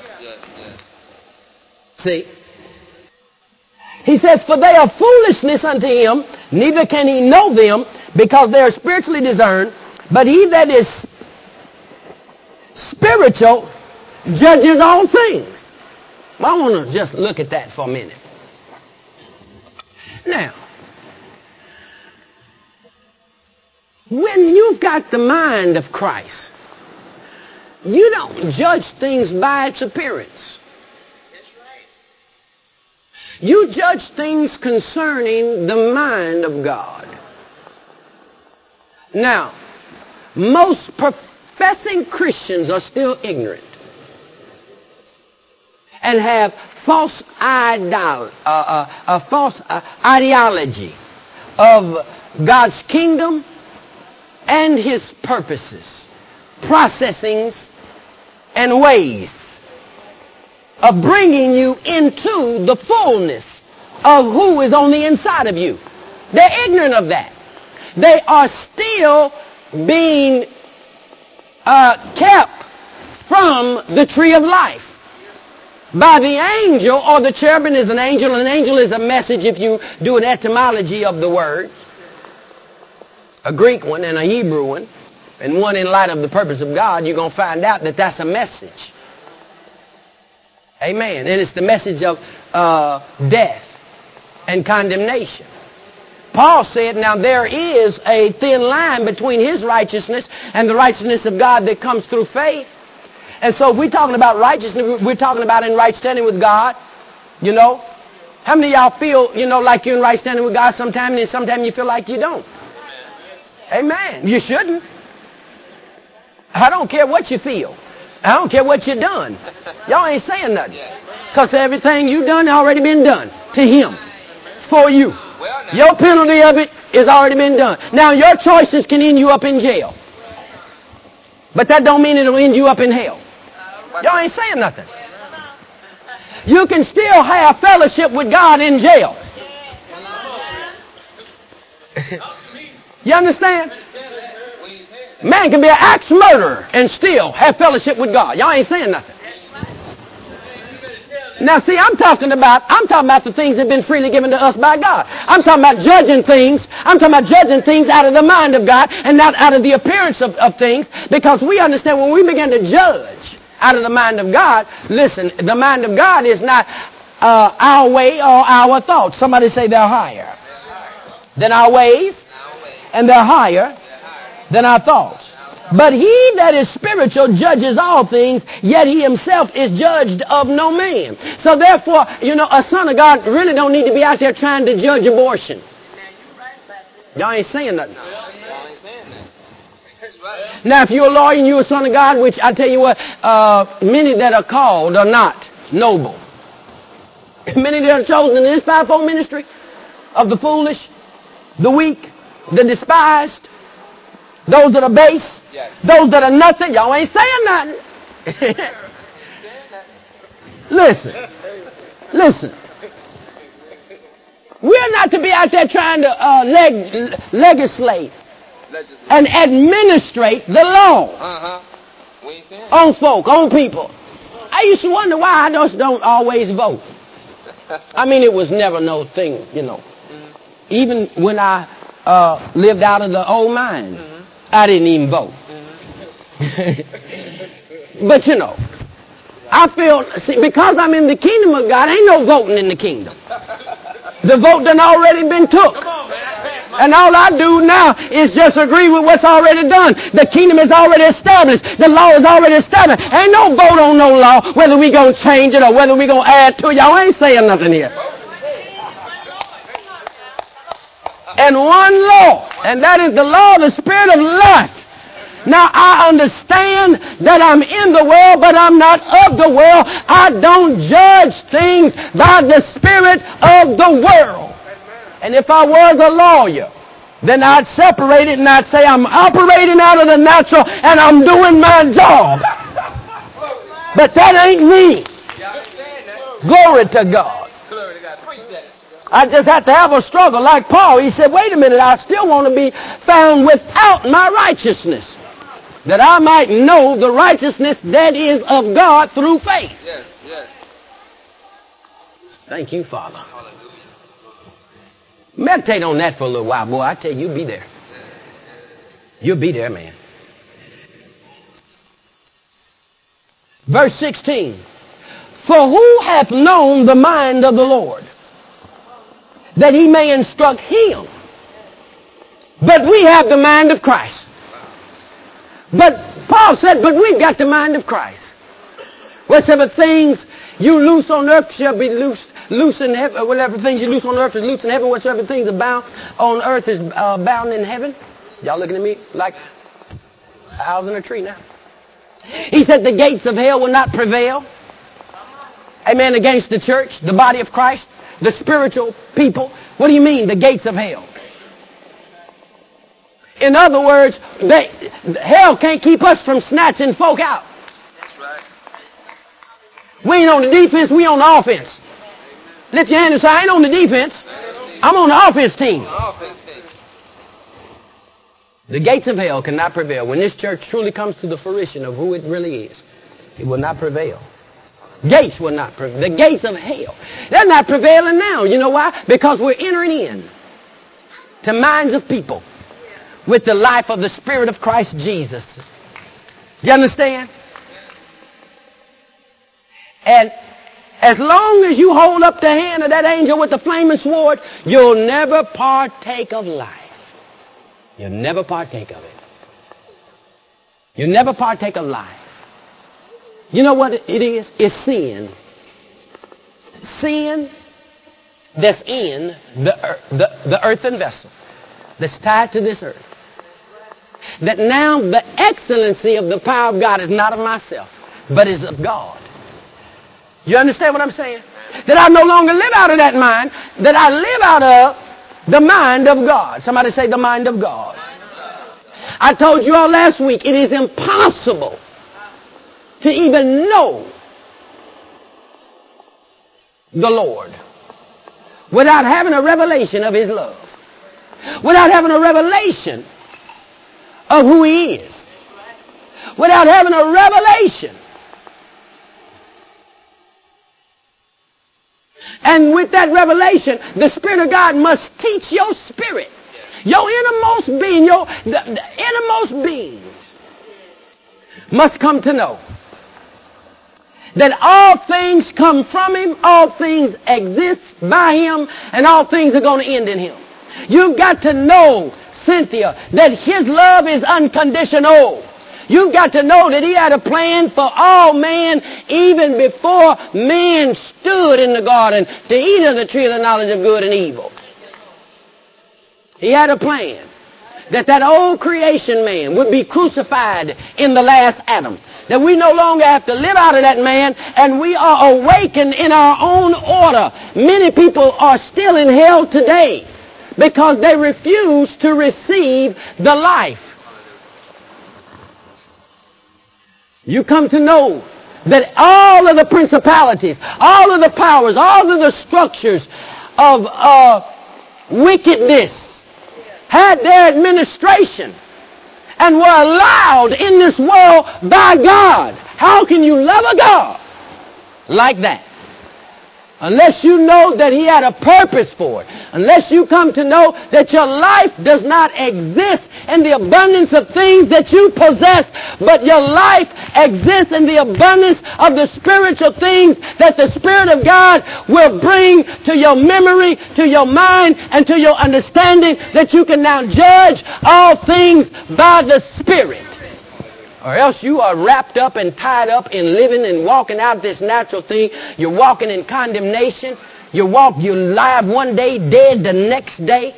S1: See? He says, for they are foolishness unto him, neither can he know them, because they are spiritually discerned. But he that is spiritual judges all things. Well, I want to just look at that for a minute. Now, when you've got the mind of Christ, you don't judge things by its appearance. You judge things concerning the mind of God. Now, most professing Christians are still ignorant and have false ideology of God's kingdom and his purposes, processings, and ways of bringing you into the fullness of who is on the inside of you. They're ignorant of that. They are still being kept from the tree of life by the angel, or the cherubim is an angel. An angel is a message if you do an etymology of the word, a Greek one and a Hebrew one, and one in light of the purpose of God. You're going to find out that that's a message. Amen. And it's the message of death and condemnation. Paul said, now there is a thin line between his righteousness and the righteousness of God that comes through faith. And so if we're talking about righteousness, we're talking about in right standing with God, you know. How many of y'all feel, you know, like you're in right standing with God sometimes, and sometimes you feel like you don't? Amen. You shouldn't. I don't care what you feel. I don't care what you done. Y'all ain't saying nothing. Because everything you done already been done to him for you. Your penalty of it is already been done. Now your choices can end you up in jail. But that don't mean it'll end you up in hell. Y'all ain't saying nothing. You can still have fellowship with God in jail. You understand? Man can be an axe murderer and still have fellowship with God. Y'all ain't saying nothing. Now see, I'm talking about the things that have been freely given to us by God. I'm talking about judging things. I'm talking about judging things out of the mind of God and not out of the appearance of things, because we understand when we begin to judge out of the mind of God, listen, the mind of God is not our way or our thoughts. Somebody say they're higher than our ways, and they're higher than our thoughts. But he that is spiritual judges all things, yet he himself is judged of no man. So therefore, you know, a son of God really don't need to be out there trying to judge abortion. Y'all ain't saying nothing. Now, if you're a lawyer and you're a son of God, which I tell you what, many that are called are not noble. Many that are chosen in this fivefold ministry of the foolish, the weak, the despised, those that are base, those that are nothing. Y'all ain't saying nothing. Listen. We're not to be out there trying to legislate and administrate the law on folk, on people. I used to wonder why I just don't always vote. I mean, it was never no thing, you know. Even when I lived out of the old mine, I didn't even vote. But you know, I feel, see, because I'm in the kingdom of God, ain't no voting in the kingdom. The vote done already been took. And all I do now is just agree with what's already done. The kingdom is already established. The law is already established. Ain't no vote on no law, whether we gonna change it or whether we gonna add to it. Y'all ain't saying nothing here. And one law, and that is the law of the Spirit of life. Now I understand that I'm in the world, but I'm not of the world. I don't judge things by the spirit of the world. And if I was a lawyer, then I'd separate it and I'd say I'm operating out of the natural and I'm doing my job. But that ain't me. Glory to God. I just had to have a struggle like Paul. He said, wait a minute, I still want to be found without my righteousness, that I might know the righteousness that is of God through faith. Yes. Thank you, Father. Meditate on that for a little while, boy. I tell you, you'll be there. You'll be there, man. Verse 16. For who hath known the mind of the Lord, that he may instruct him? But we have the mind of Christ. But Paul said, but we've got the mind of Christ. Whatsoever things you loose on earth shall be loosed loose in heaven, whatever things you loose on earth is loose in heaven, whatsoever things are bound on earth is bound in heaven. Y'all looking at me like owls in a tree now. He said the gates of hell will not prevail. Amen. Against the church, the body of Christ, the spiritual people. What do you mean, the gates of hell? In other words, hell can't keep us from snatching folk out.
S2: That's right.
S1: We ain't on the defense, we on the offense. Lift your hand and say, I ain't on the defense. I'm on the offense team. The gates of hell cannot prevail. When this church truly comes to the fruition of who it really is, it will not prevail. Gates will not prevail. The gates of hell, they're not prevailing now. You know why? Because we're entering in to minds of people with the life of the Spirit of Christ Jesus. Do you understand? And as long as you hold up the hand of that angel with the flaming sword, you'll never partake of life. You'll never partake of it. You'll never partake of life. You know what it is? It's sin. Sin that's in the earthen vessel, that's tied to this earth. That now the excellency of the power of God is not of myself, but is of God. You understand what I'm saying? That I no longer live out of that mind, that I live out of the mind of God. Somebody say the mind of God. I told you all last week, it is impossible to even know the Lord without having a revelation of His love, without having a revelation of who He is, without having a revelation. And with that revelation, the Spirit of God must teach your spirit, your innermost being, the innermost beings must come to know that all things come from Him, all things exist by Him, and all things are going to end in Him. You've got to know, Cynthia, that His love is unconditional. You've got to know that He had a plan for all man even before man stood in the garden to eat of the tree of the knowledge of good and evil. He had a plan that old creation man would be crucified in the last Adam. That we no longer have to live out of that man, and we are awakened in our own order. Many people are still in hell today because they refuse to receive the life. You come to know that all of the principalities, all of the powers, all of the structures of wickedness had their administration and were allowed in this world by God. How can you love a God like that? Unless you know that He had a purpose for it. Unless you come to know that your life does not exist in the abundance of things that you possess, but your life exists in the abundance of the spiritual things that the Spirit of God will bring to your memory, to your mind, and to your understanding, that you can now judge all things by the Spirit. Or else you are wrapped up and tied up in living and walking out this natural thing. You're walking in condemnation. You're alive one day, dead the next day.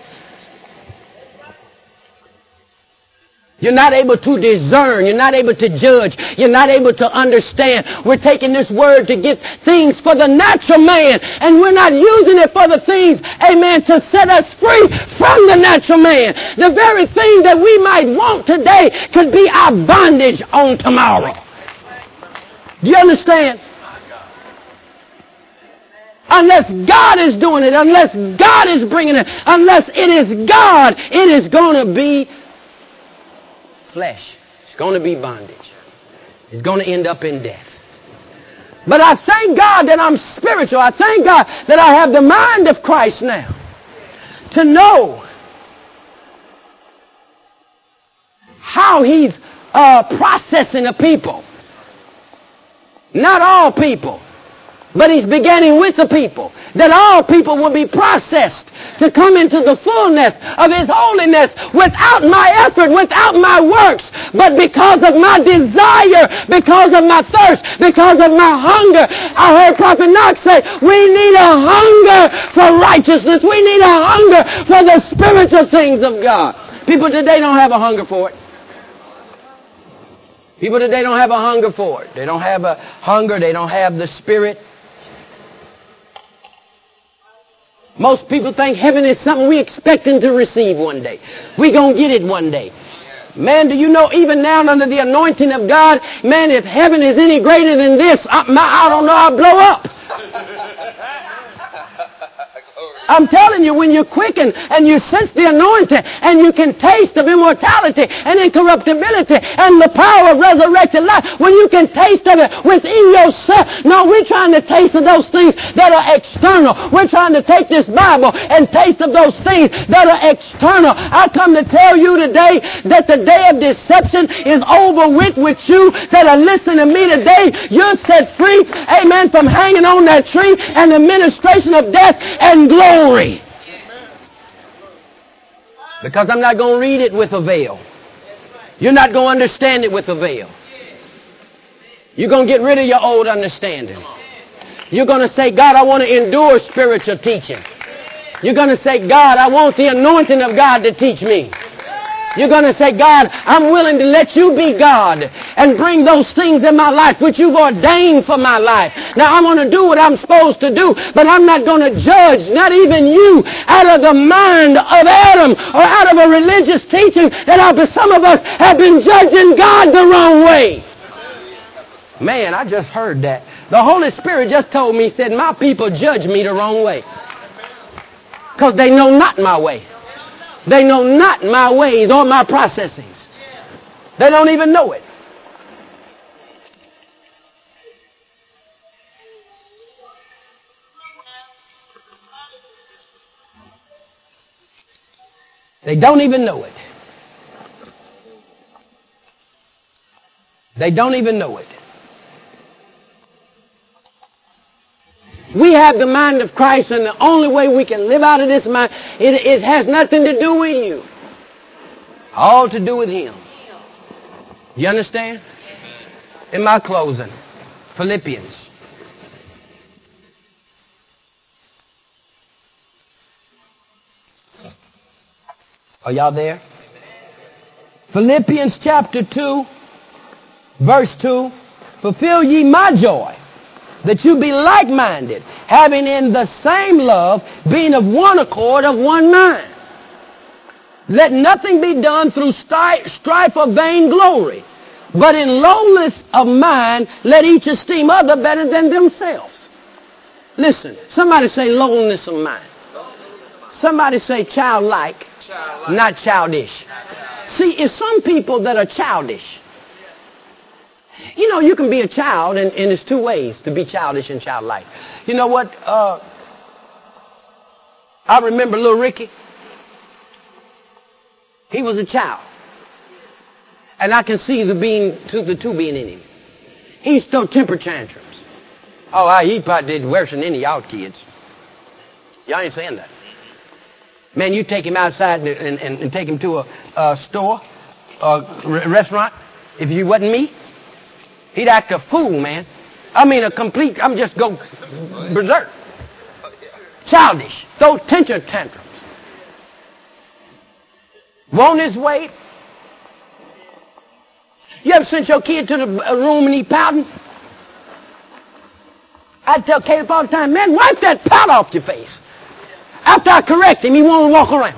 S1: You're not able to discern. You're not able to judge. You're not able to understand. We're taking this word to get things for the natural man, and we're not using it for the things, amen, to set us free from the natural man. The very thing that we might want today could be our bondage on tomorrow. Do you understand? Unless God is doing it, unless God is bringing it, unless it is God, it is going to be flesh. It's going to be bondage. It's going to end up in death. But I thank God that I'm spiritual. I thank God that I have the mind of Christ now to know how He's processing a people. Not all people, but He's beginning with the people. That all people will be processed to come into the fullness of His holiness without my effort, without my works, but because of my desire, because of my thirst, because of my hunger, I heard Prophet Knox say, we need a hunger for righteousness. We need a hunger for the spiritual things of God. People today don't have a hunger for it. People today don't have a hunger for it. They don't have a hunger. They don't have the spirit. Most people think heaven is something we expecting to receive one day. We gonna get it one day. Man, do you know even now under the anointing of God, man, if heaven is any greater than this, I don't know, I'll blow up. I'm telling you, when you're quickened and you sense the anointing and you can taste of immortality and incorruptibility and the power of resurrected life, when you can taste of it within yourself. No, we're trying to taste of those things that are external. We're trying to take this Bible and taste of those things that are external. I come to tell you today that the day of deception is over with you that are listening to me today. You're set free, amen, from hanging on that tree and the ministration of death and glory. Because I'm not going to read it with a veil. You're not going to understand it with a veil. You're going to get rid of your old understanding. You're going to say, God, I want to endure spiritual teaching. You're going to say, God, I want the anointing of God to teach me. You're going to say, God, I'm willing to let you be God and bring those things in my life which you've ordained for my life. Now, I want to do what I'm supposed to do, but I'm not going to judge, not even you, out of the mind of Adam or out of a religious teaching that some of us have been judging God the wrong way. Man, I just heard that. The Holy Spirit just told me, said, my people judge me the wrong way because they know not my way. They know not my ways or my processings. They don't even know it. They don't even know it. They don't even know it. We have the mind of Christ, and the only way we can live out of this mind, it has nothing to do with you. All to do with Him. You understand? In my closing, Philippians. Are y'all there? Philippians chapter 2, verse 2. Fulfill ye my joy, that you be like-minded, having in the same love, being of one accord, of one mind. Let nothing be done through strife or vainglory, but in lowliness of mind, let each esteem other better than themselves. Listen, somebody say lowliness of mind. Somebody say childlike, not childish. See, it's some people that are childish. You know, you can be a child, and there's two ways to be childish and childlike. You know what? I remember little Ricky. He was a child. And I can see the two being in him. He used to throw temper tantrums. Oh, he probably did worse than any of y'all kids. Y'all ain't saying that. Man, you take him outside and take him to a store, a restaurant. If you wasn't me, he'd act a fool, man. I mean, I'm just go berserk. Childish. Throw temper tantrums. Want his way. You ever sent your kid to the room and he pouting? I tell Caleb all the time, man, wipe that pout off your face. After I correct him, he won't walk around.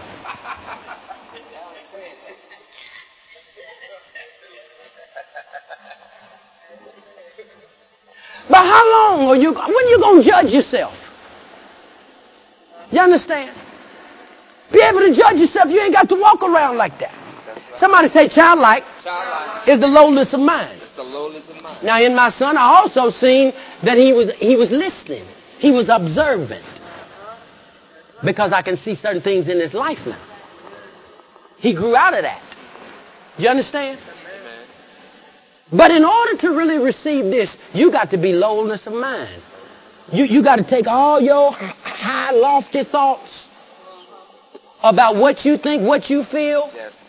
S1: But how long when you going to judge yourself? You understand? Be able to judge yourself, you ain't got to walk around like that. Somebody say childlike is the lowliness of mind. It's the lowliness of mind. Now in my son, I also seen that he was listening. He was observant. Because I can see certain things in his life now. He grew out of that. You understand? Amen. But in order to really receive this, you got to be lowliness of mind. You got to take all your high, lofty thoughts about what you think, what you feel, yes,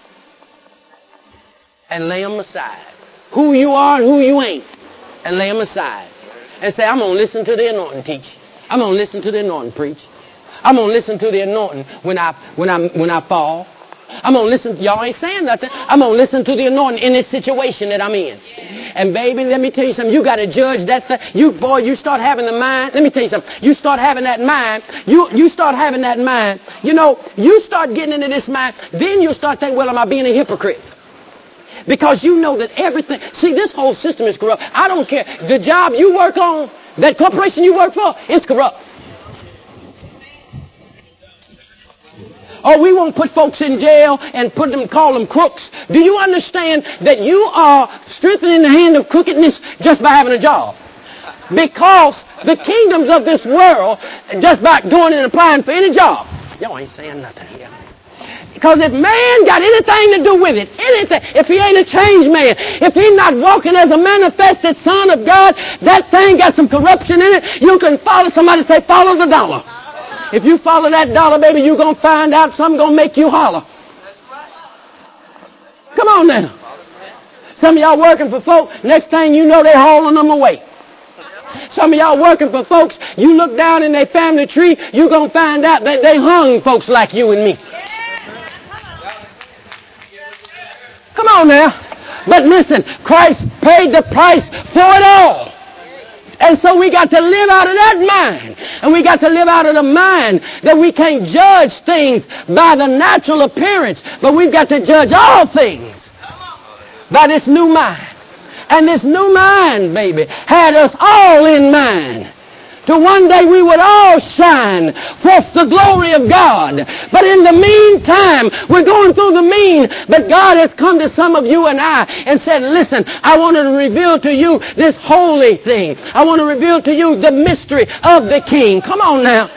S1: and lay them aside. Who you are and who you ain't, and lay them aside. and say, I'm going to listen to the anointing teach. I'm going to listen to the anointing preach. I'm going to listen to the anointing when I fall. I'm going to listen. Y'all ain't saying nothing. I'm going to listen to the anointing in this situation that I'm in. And baby, let me tell you something. You got to judge that thing. You start having the mind. Let me tell you something. You start having that mind. You start having that mind. You know, you start getting into this mind. Then you start thinking, well, am I being a hypocrite? Because you know that everything. See, this whole system is corrupt. I don't care. The job you work on, that corporation you work for, is corrupt. Oh, we won't put folks in jail and call them crooks. Do you understand that you are strengthening the hand of crookedness just by having a job? Because the kingdoms of this world, just by going and applying for any job. Y'all ain't saying nothing here. Because if man got anything to do with it, anything, if he ain't a changed man, if he's not walking as a manifested son of God, that thing got some corruption in it. You can follow, somebody say, follow the dollar. If you follow that dollar, baby, you're going to find out something going to make you holler. Come on now. Some of y'all working for folk, next thing you know, they're hauling them away. Some of y'all working for folks, you look down in their family tree, you're going to find out that they hung folks like you and me. Come on now. But listen, Christ paid the price for it all. And so we got to live out of that mind. And we got to live out of the mind that we can't judge things by the natural appearance, but we've got to judge all things by this new mind. And this new mind, baby, had us all in mind. To one day we would all shine forth the glory of God. But in the meantime, we're going through the mean. But God has come to some of you and I and said, listen, I want to reveal to you this holy thing. I want to reveal to you the mystery of the King. Come on now.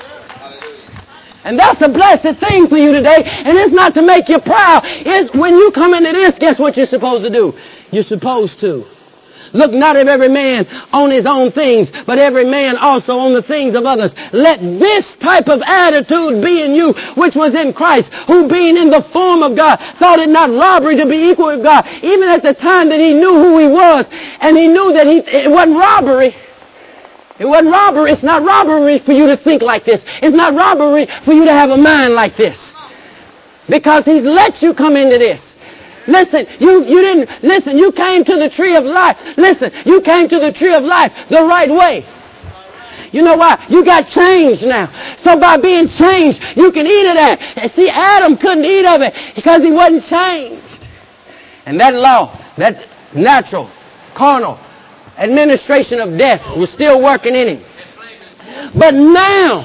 S1: And that's a blessed thing for you today. And it's not to make you proud. It's when you come into this, guess what you're supposed to do? You're supposed to look not of every man on his own things, but every man also on the things of others. Let this type of attitude be in you, which was in Christ, who being in the form of God, thought it not robbery to be equal with God, even at the time that he knew who he was, and he knew that it wasn't robbery. It wasn't robbery. It's not robbery for you to think like this. It's not robbery for you to have a mind like this. Because he's let you come into this. Listen, you didn't, listen, you came to the tree of life. Listen, you came to the tree of life the right way. You know why? You got changed now. So by being changed, you can eat of that. And see, Adam couldn't eat of it because he wasn't changed. And that law, that natural, carnal administration of death was still working in him. But now,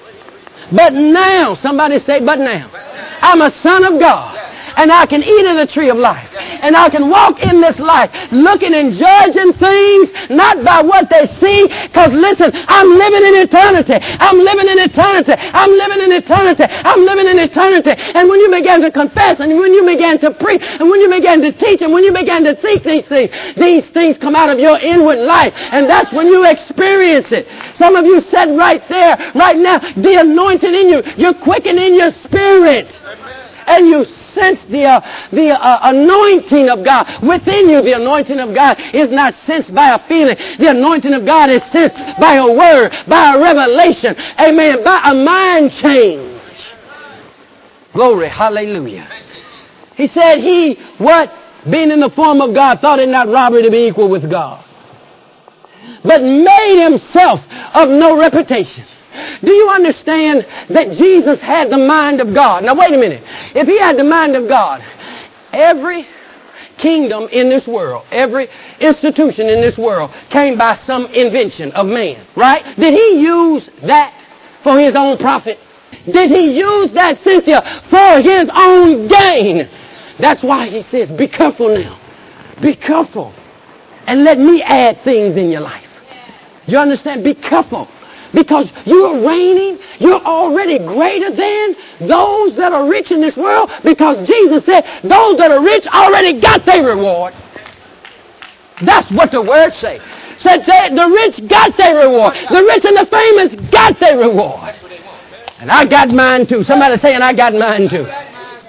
S1: somebody say, but now, I'm a son of God. And I can eat of the tree of life. And I can walk in this life looking and judging things not by what they see. Because listen, I'm living in eternity. I'm living in eternity. I'm living in eternity. I'm living in eternity. And when you began to confess, and when you began to preach, and when you began to teach, and when you began to think these things come out of your inward life. And that's when you experience it. Some of you said right there, right now, the anointing in you. You're quickening your spirit. And you sense the anointing of God within you. The anointing of God is not sensed by a feeling. The anointing of God is sensed by a word, by a revelation. Amen. By a mind change. Glory. Hallelujah. He said being in the form of God, thought it not robbery to be equal with God, but made himself of no reputation. Do you understand that Jesus had the mind of God? Now wait a minute. If he had the mind of God, every kingdom in this world, every institution in this world came by some invention of man, right? Did he use that for his own profit? Did he use that, Cynthia, for his own gain? That's why he says, be careful now. Be careful. And let me add things in your life. You understand? Be careful. Because you're reigning, you're already greater than those that are rich in this world. Because Jesus said, those that are rich already got their reward. That's what the word say. Said the rich got their reward. The rich and the famous got their reward. And I got mine too. Somebody saying I got mine too.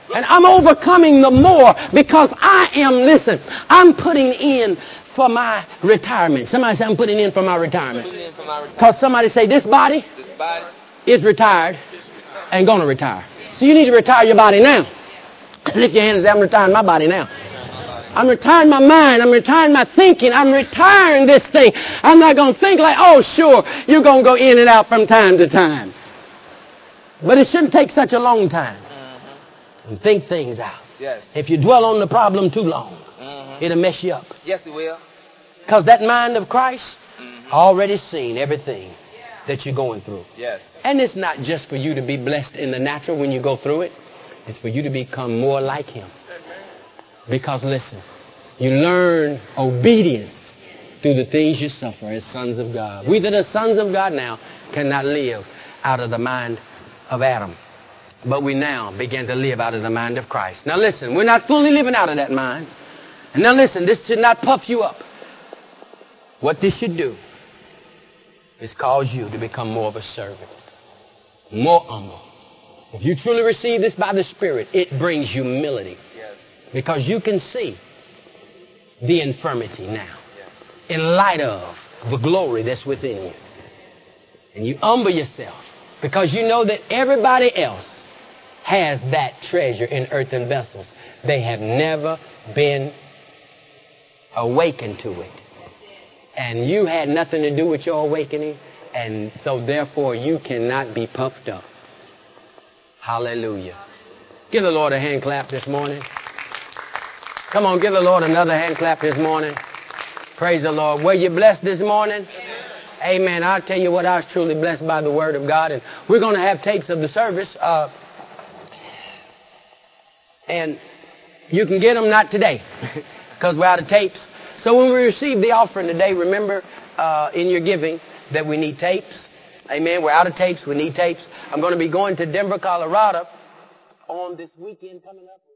S1: And I'm overcoming the more because I'm putting in for my retirement. Somebody say, I'm putting in for my retirement. Because somebody say, this body is retired and going to retire. So you need to retire your body now. Lift your hand and say, I'm retiring my body now. I'm retiring my mind. I'm retiring my thinking. I'm retiring this thing. I'm not going to think like, oh, sure, you're going to go in and out from time to time. But it shouldn't take such a long time. And think things out.
S2: Yes.
S1: If you dwell on the problem too long, it'll mess you up.
S2: Yes, it will.
S1: Because that mind of Christ already seen everything that you're going through.
S2: Yes.
S1: And it's not just for you to be blessed in the natural when you go through it. It's for you to become more like him. Because listen, you learn obedience through the things you suffer as sons of God. We that are sons of God now cannot live out of the mind of Adam. But we now begin to live out of the mind of Christ. Now listen, we're not fully living out of that mind. And now listen, this should not puff you up. What this should do is cause you to become more of a servant. More humble. If you truly receive this by the Spirit, it brings humility.
S2: Yes.
S1: Because you can see the infirmity now. Yes. In light of the glory that's within you. And you humble yourself. Because you know that everybody else has that treasure in earthen vessels. They have never been awakened to it. And you had nothing to do with your awakening. And so therefore you cannot be puffed up. Hallelujah. Give the Lord a hand clap this morning. Come on, give the Lord another hand clap this morning. Praise the Lord. Were you blessed this morning? Amen. I'll tell you what, I was truly blessed by the Word of God. And we're going to have tapes of the service. And you can get them not today because we're out of tapes. So when we receive the offering today, remember in your giving that we need tapes. Amen. We're out of tapes. We need tapes. I'm going to be going to Denver, Colorado on this weekend coming up.